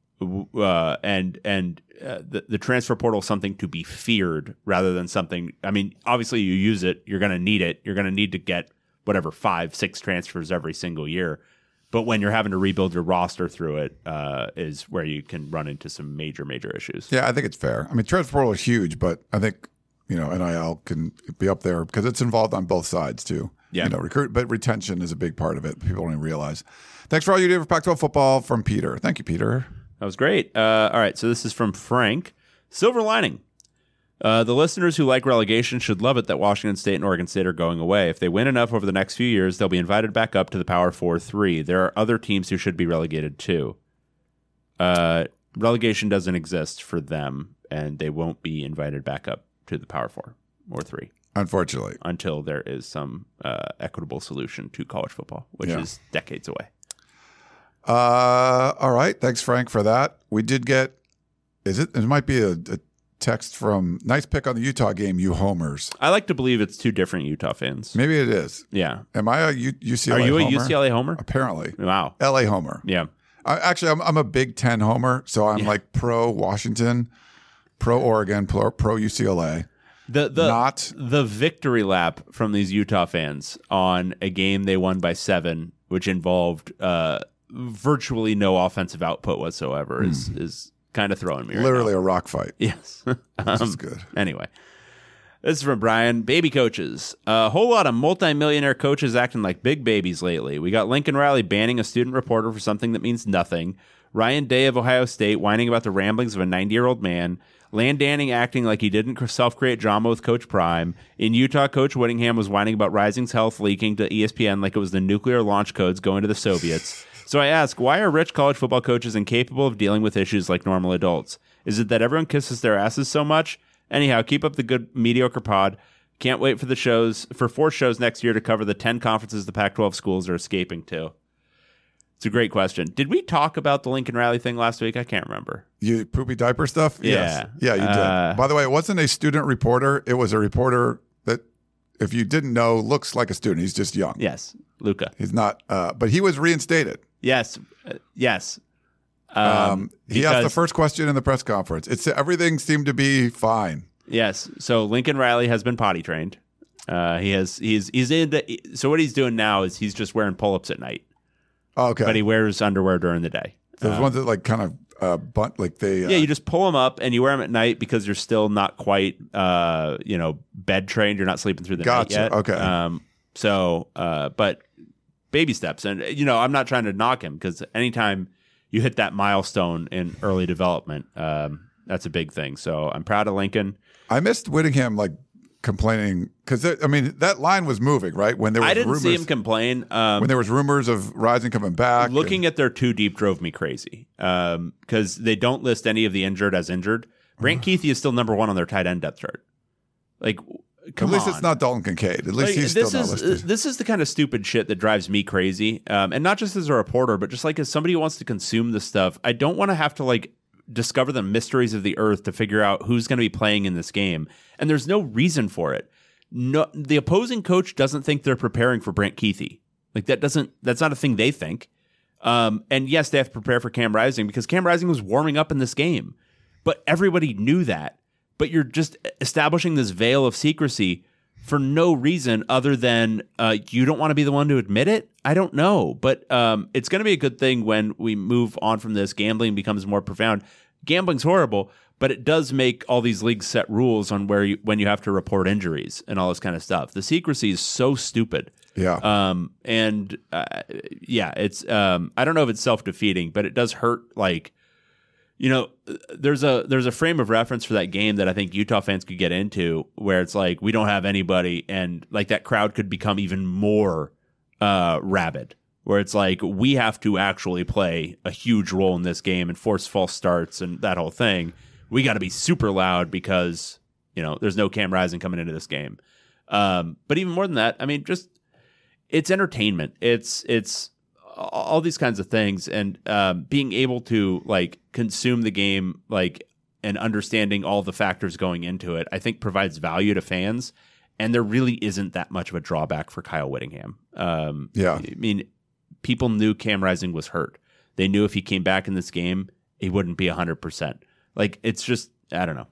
uh, and and uh, the, the transfer portal is something to be feared rather than something. I mean, obviously you use it, you're going to need it. You're going to need to get whatever five, six transfers every single year. But when you're having to rebuild your roster through it, uh, is where you can run into some major, major issues. Yeah, I think it's fair. I mean, transfer portal is huge, but I think you know N I L can be up there because it's involved on both sides too. Yeah. You know, recruit, but retention is a big part of it. People don't even realize. Thanks for all you do for Pac twelve football from Peter. Thank you, Peter. That was great. Uh, all right, so this is from Frank. Silver lining. Uh, the listeners who like relegation should love it that Washington State and Oregon State are going away. If they win enough over the next few years, they'll be invited back up to the Power Four three. There are other teams who should be relegated too. Uh, relegation doesn't exist for them, and they won't be invited back up to the Power Four or three. Unfortunately. Until there is some uh, equitable solution to college football, which yeah. is decades away. Uh, all right. Thanks, Frank, for that. We did get, is it, it might be a, a text from, nice pick on the Utah game, you homers. I like to believe it's two different Utah fans. Maybe it is. Yeah. Am I a U- UCLA Are you homer? a U C L A homer? Apparently. Wow. L A homer. Yeah. I, actually, I'm, I'm a Big Ten homer, so I'm Yeah. like pro Washington, pro Oregon, pro, pro U C L A. The the not the victory lap from these Utah fans on a game they won by seven, which involved uh, virtually no offensive output whatsoever, is is kind of throwing me. Right literally now. a rock fight. Yes, Which um, is good. Anyway, this is from Brian. Baby coaches. A whole lot of multimillionaire coaches acting like big babies lately. We got Lincoln Riley banning a student reporter for something that means nothing. Ryan Day of Ohio State whining about the ramblings of a ninety-year-old man. Landanning acting like he didn't self-create drama with Coach Prime. In Utah, Coach Whittingham was whining about Rising's health leaking to E S P N like it was the nuclear launch codes going to the Soviets. So I ask, why are rich college football coaches incapable of dealing with issues like normal adults? Is it that everyone kisses their asses so much? Anyhow, keep up the good mediocre pod. Can't wait for the shows for four shows next year to cover the ten conferences the Pac twelve schools are escaping to. It's a great question. Did we talk about the Lincoln Riley thing last week? I can't remember. You poopy diaper stuff? Yeah. Yes. Yeah, you did. Uh, By the way, it wasn't a student reporter. It was a reporter that, if you didn't know, looks like a student. He's just young. Yes, Luca. He's not, uh, but he was reinstated. Yes, uh, yes. Um, Um, he asked the because- first question in the press conference. It's everything seemed to be fine. Yes. So Lincoln Riley has been potty trained. Uh, he has. He's. He's into. So what he's doing now is he's just wearing pull-ups at night, Oh, okay. but he wears underwear during the day. Those ones that like kind of uh, bunt, like they. Uh, Yeah, you just pull them up and you wear them at night because you're still not quite, uh, you know, bed trained. You're not sleeping through the Gotcha. night yet. Okay. Um. So, uh, but baby steps, and you know, I'm not trying to knock him because anytime you hit that milestone in early development, um, that's a big thing. So I'm proud of Lincoln. I missed Whittingham like complaining because I mean that line was moving right when there was I didn't rumors, see him complain. Um, when there was rumors of Rising coming back. Looking at their two deep drove me crazy because they don't list any of the injured as injured. Brant Keithy is still number one on their tight end depth chart. Like, come At least on. it's not Dalton Kincaid. At least Like, he's still this not is listed. this is the kind of stupid shit that drives me crazy, um, and not just as a reporter, but just like as somebody who wants to consume this stuff. I don't want to have to like discover the mysteries of the earth to figure out who's going to be playing in this game, and there's no reason for it. No, the opposing coach doesn't think they're preparing for Brant Keithy. Like that doesn't that's not a thing they think. Um, and yes, they have to prepare for Cam Rising because Cam Rising was warming up in this game, but everybody knew that. But you're just establishing this veil of secrecy for no reason other than uh, you don't want to be the one to admit it. I don't know, but um, it's going to be a good thing when we move on from this. Gambling becomes more profound. Gambling's horrible, but it does make all these leagues set rules on where you, when you have to report injuries and all this kind of stuff. The secrecy is so stupid. Yeah. Um, and uh, yeah, it's um, I don't know if it's self-defeating, but it does hurt. Like, you know, there's a there's a frame of reference for that game that I think Utah fans could get into, where it's like we don't have anybody, and like that crowd could become even more uh, rabid. Where it's like we have to actually play a huge role in this game and force false starts and that whole thing. We got to be super loud because you know there's no Cam Rising coming into this game. Um, but even more than that, I mean, just it's entertainment. It's it's all these kinds of things, and um, being able to like consume the game, like and understanding all the factors going into it, I think provides value to fans. And there really isn't that much of a drawback for Kyle Whittingham. Um, Yeah. I mean, people knew Cam Rising was hurt. They knew if he came back in this game, he wouldn't be one hundred percent. Like, it's just, I don't know.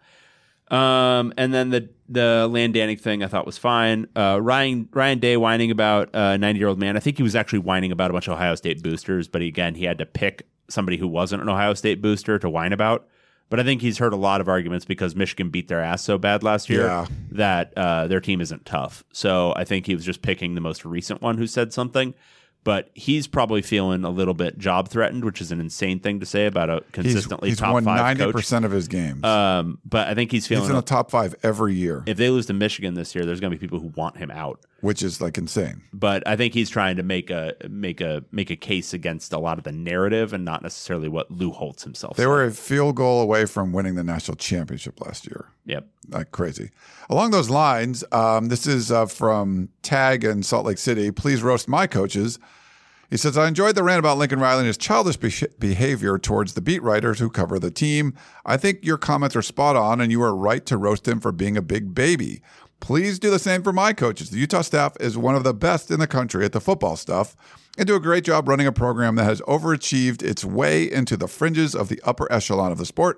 Um, and then the the Landanning thing I thought was fine. Uh, Ryan Ryan Day whining about a ninety-year-old man. I think he was actually whining about a bunch of Ohio State boosters, but again, he had to pick somebody who wasn't an Ohio State booster to whine about. But I think he's heard a lot of arguments because Michigan beat their ass so bad last year Yeah. that uh, their team isn't tough. So I think he was just picking the most recent one who said something. But he's probably feeling a little bit job threatened, which is an insane thing to say about a consistently he's, he's top won five ninety coach. percent of his games. Um, but I think he's feeling he's in the top five every year, if they lose to Michigan this year, there's going to be people who want him out. which is like insane. But I think he's trying to make a make a make a case against a lot of the narrative and not necessarily what Lou Holtz himself They said. were a field goal away from winning the national championship last year. Yep. Like crazy. Along those lines, um, this is uh, from Tag in Salt Lake City. Please roast my coaches. He says, I enjoyed the rant about Lincoln Riley and his childish be- behavior towards the beat writers who cover the team. I think your comments are spot on, and you are right to roast him for being a big baby. Please do the same for my coaches. The Utah staff is one of the best in the country at the football stuff and do a great job running a program that has overachieved its way into the fringes of the upper echelon of the sport.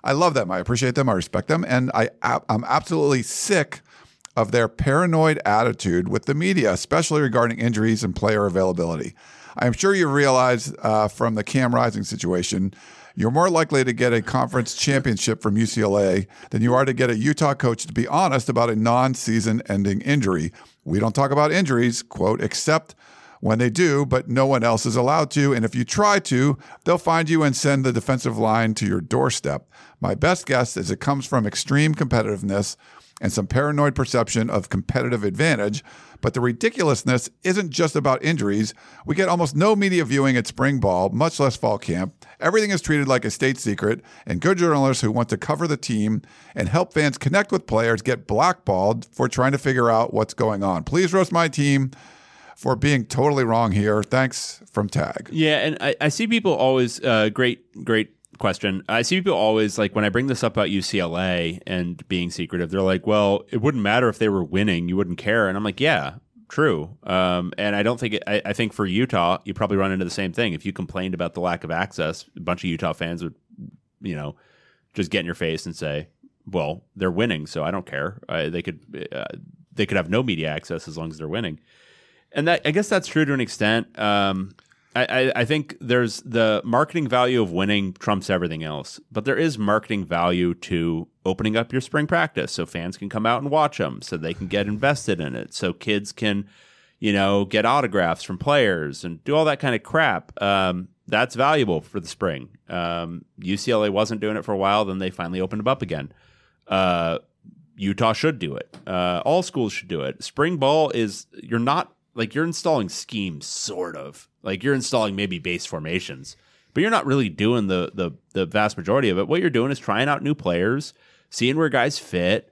I love them. I appreciate them. I respect them. And I, I'm absolutely sick of their paranoid attitude with the media, especially regarding injuries and player availability. I'm sure you realize uh, from the Cam Rising situation, you're more likely to get a conference championship from U C L A than you are to get a Utah coach to be honest about a non-season ending injury. We don't talk about injuries, quote, except when they do, but no one else is allowed to. And if you try to, they'll find you and send the defensive line to your doorstep. My best guess is it comes from extreme competitiveness and some paranoid perception of competitive advantage. But the ridiculousness isn't just about injuries. We get almost no media viewing at spring ball, much less fall camp. Everything is treated like a state secret, and good journalists who want to cover the team and help fans connect with players get blackballed for trying to figure out what's going on. Please roast my team for being totally wrong here. Thanks, from Tag. Yeah, and I, I see people always, uh, great, great question. I see people always, like, when I bring this up about U C L A and being secretive, they're like, well, it wouldn't matter if they were winning. You wouldn't care. And I'm like, yeah, true. Um, and I don't think, it, I, I think for Utah, you probably run into the same thing. If you complained about the lack of access, a bunch of Utah fans would, you know, just get in your face and say, well, they're winning, so I don't care. Uh, they could, uh, they could have no media access as long as they're winning. And that, I guess that's true to an extent. Um, I, I, I think there's the marketing value of winning trumps everything else, but there is marketing value to opening up your spring practice so fans can come out and watch them, so they can get invested in it, so kids can, you know, get autographs from players and do all that kind of crap. Um, that's valuable for the spring. Um, U C L A wasn't doing it for a while, then they finally opened them up again. Uh, Utah should do it. Uh, all schools should do it. Spring ball is, you're not, like, you're installing schemes, sort of. Like, you're installing maybe base formations, but you're not really doing the the the vast majority of it. What you're doing is trying out new players, seeing where guys fit,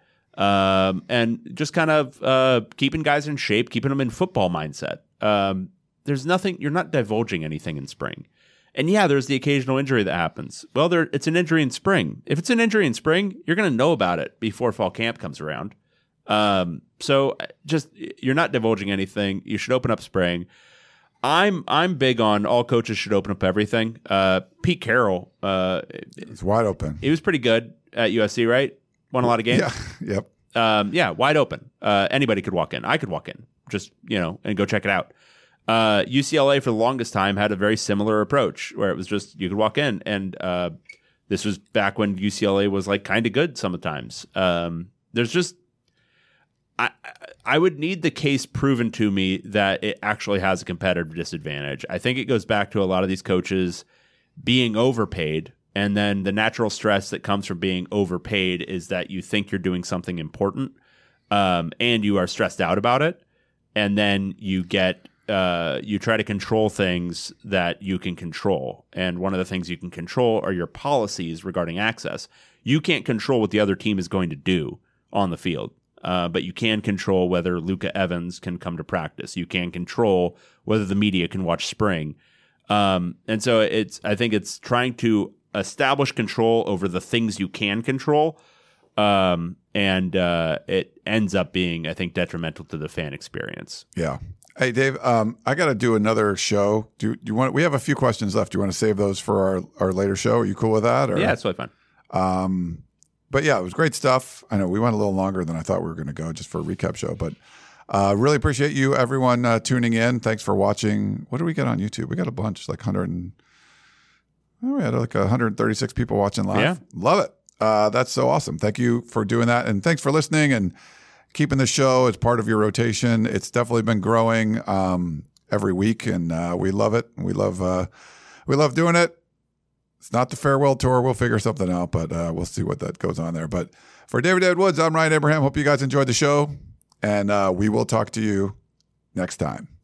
um, and just kind of uh, keeping guys in shape, keeping them in football mindset. Um, there's nothing, you're not divulging anything in spring. And yeah, there's the occasional injury that happens. Well, there it's an injury in spring. If it's an injury in spring, you're going to know about it before fall camp comes around. Um, so just, you're not divulging anything. You should open up spring. I'm I'm big on all coaches should open up everything. Uh, Pete Carroll, uh, it's wide open. He was pretty good at U S C, right? Won a lot of games. Yeah. Yep. Um, yeah, wide open. Uh, anybody could walk in. I could walk in, just, you know, and go check it out. Uh, U C L A for the longest time had a very similar approach where it was just you could walk in, and uh, this was back when U C L A was like kind of good sometimes. Um, there's just I I would need the case proven to me that it actually has a competitive disadvantage. I think it goes back to a lot of these coaches being overpaid, and then the natural stress that comes from being overpaid is that you think you're doing something important, um, and you are stressed out about it, and then you get uh, you try to control things that you can control, and one of the things you can control are your policies regarding access. You can't control what the other team is going to do on the field. Uh, but you can control whether Luka Evans can come to practice. You can control whether the media can watch spring. Um, and so it's, I think it's trying to establish control over the things you can control. Um, and uh, it ends up being, I think, detrimental to the fan experience. Yeah. Hey, Dave, um, I got to do another show. Do, do you want, we have a few questions left. Do you want to save those for our, our later show? Are you cool with that? Or? Yeah, it's totally fun. Um, But yeah, it was great stuff. I know we went a little longer than I thought we were going to go just for a recap show, but uh, really appreciate you, everyone, uh, tuning in. Thanks for watching. What do we get on YouTube? We got a bunch, like one hundred and, oh, we had like one hundred thirty-six people watching live. Yeah. Love it. Uh, that's so awesome. Thank you for doing that. And thanks for listening and keeping the show as part of your rotation. It's definitely been growing um, every week, and uh, we love it. We love, uh, we love doing it. It's not the farewell tour. We'll figure something out, but uh, we'll see what that goes on there. But for David David Woods, I'm Ryan Abraham. Hope you guys enjoyed the show, and uh, we will talk to you next time.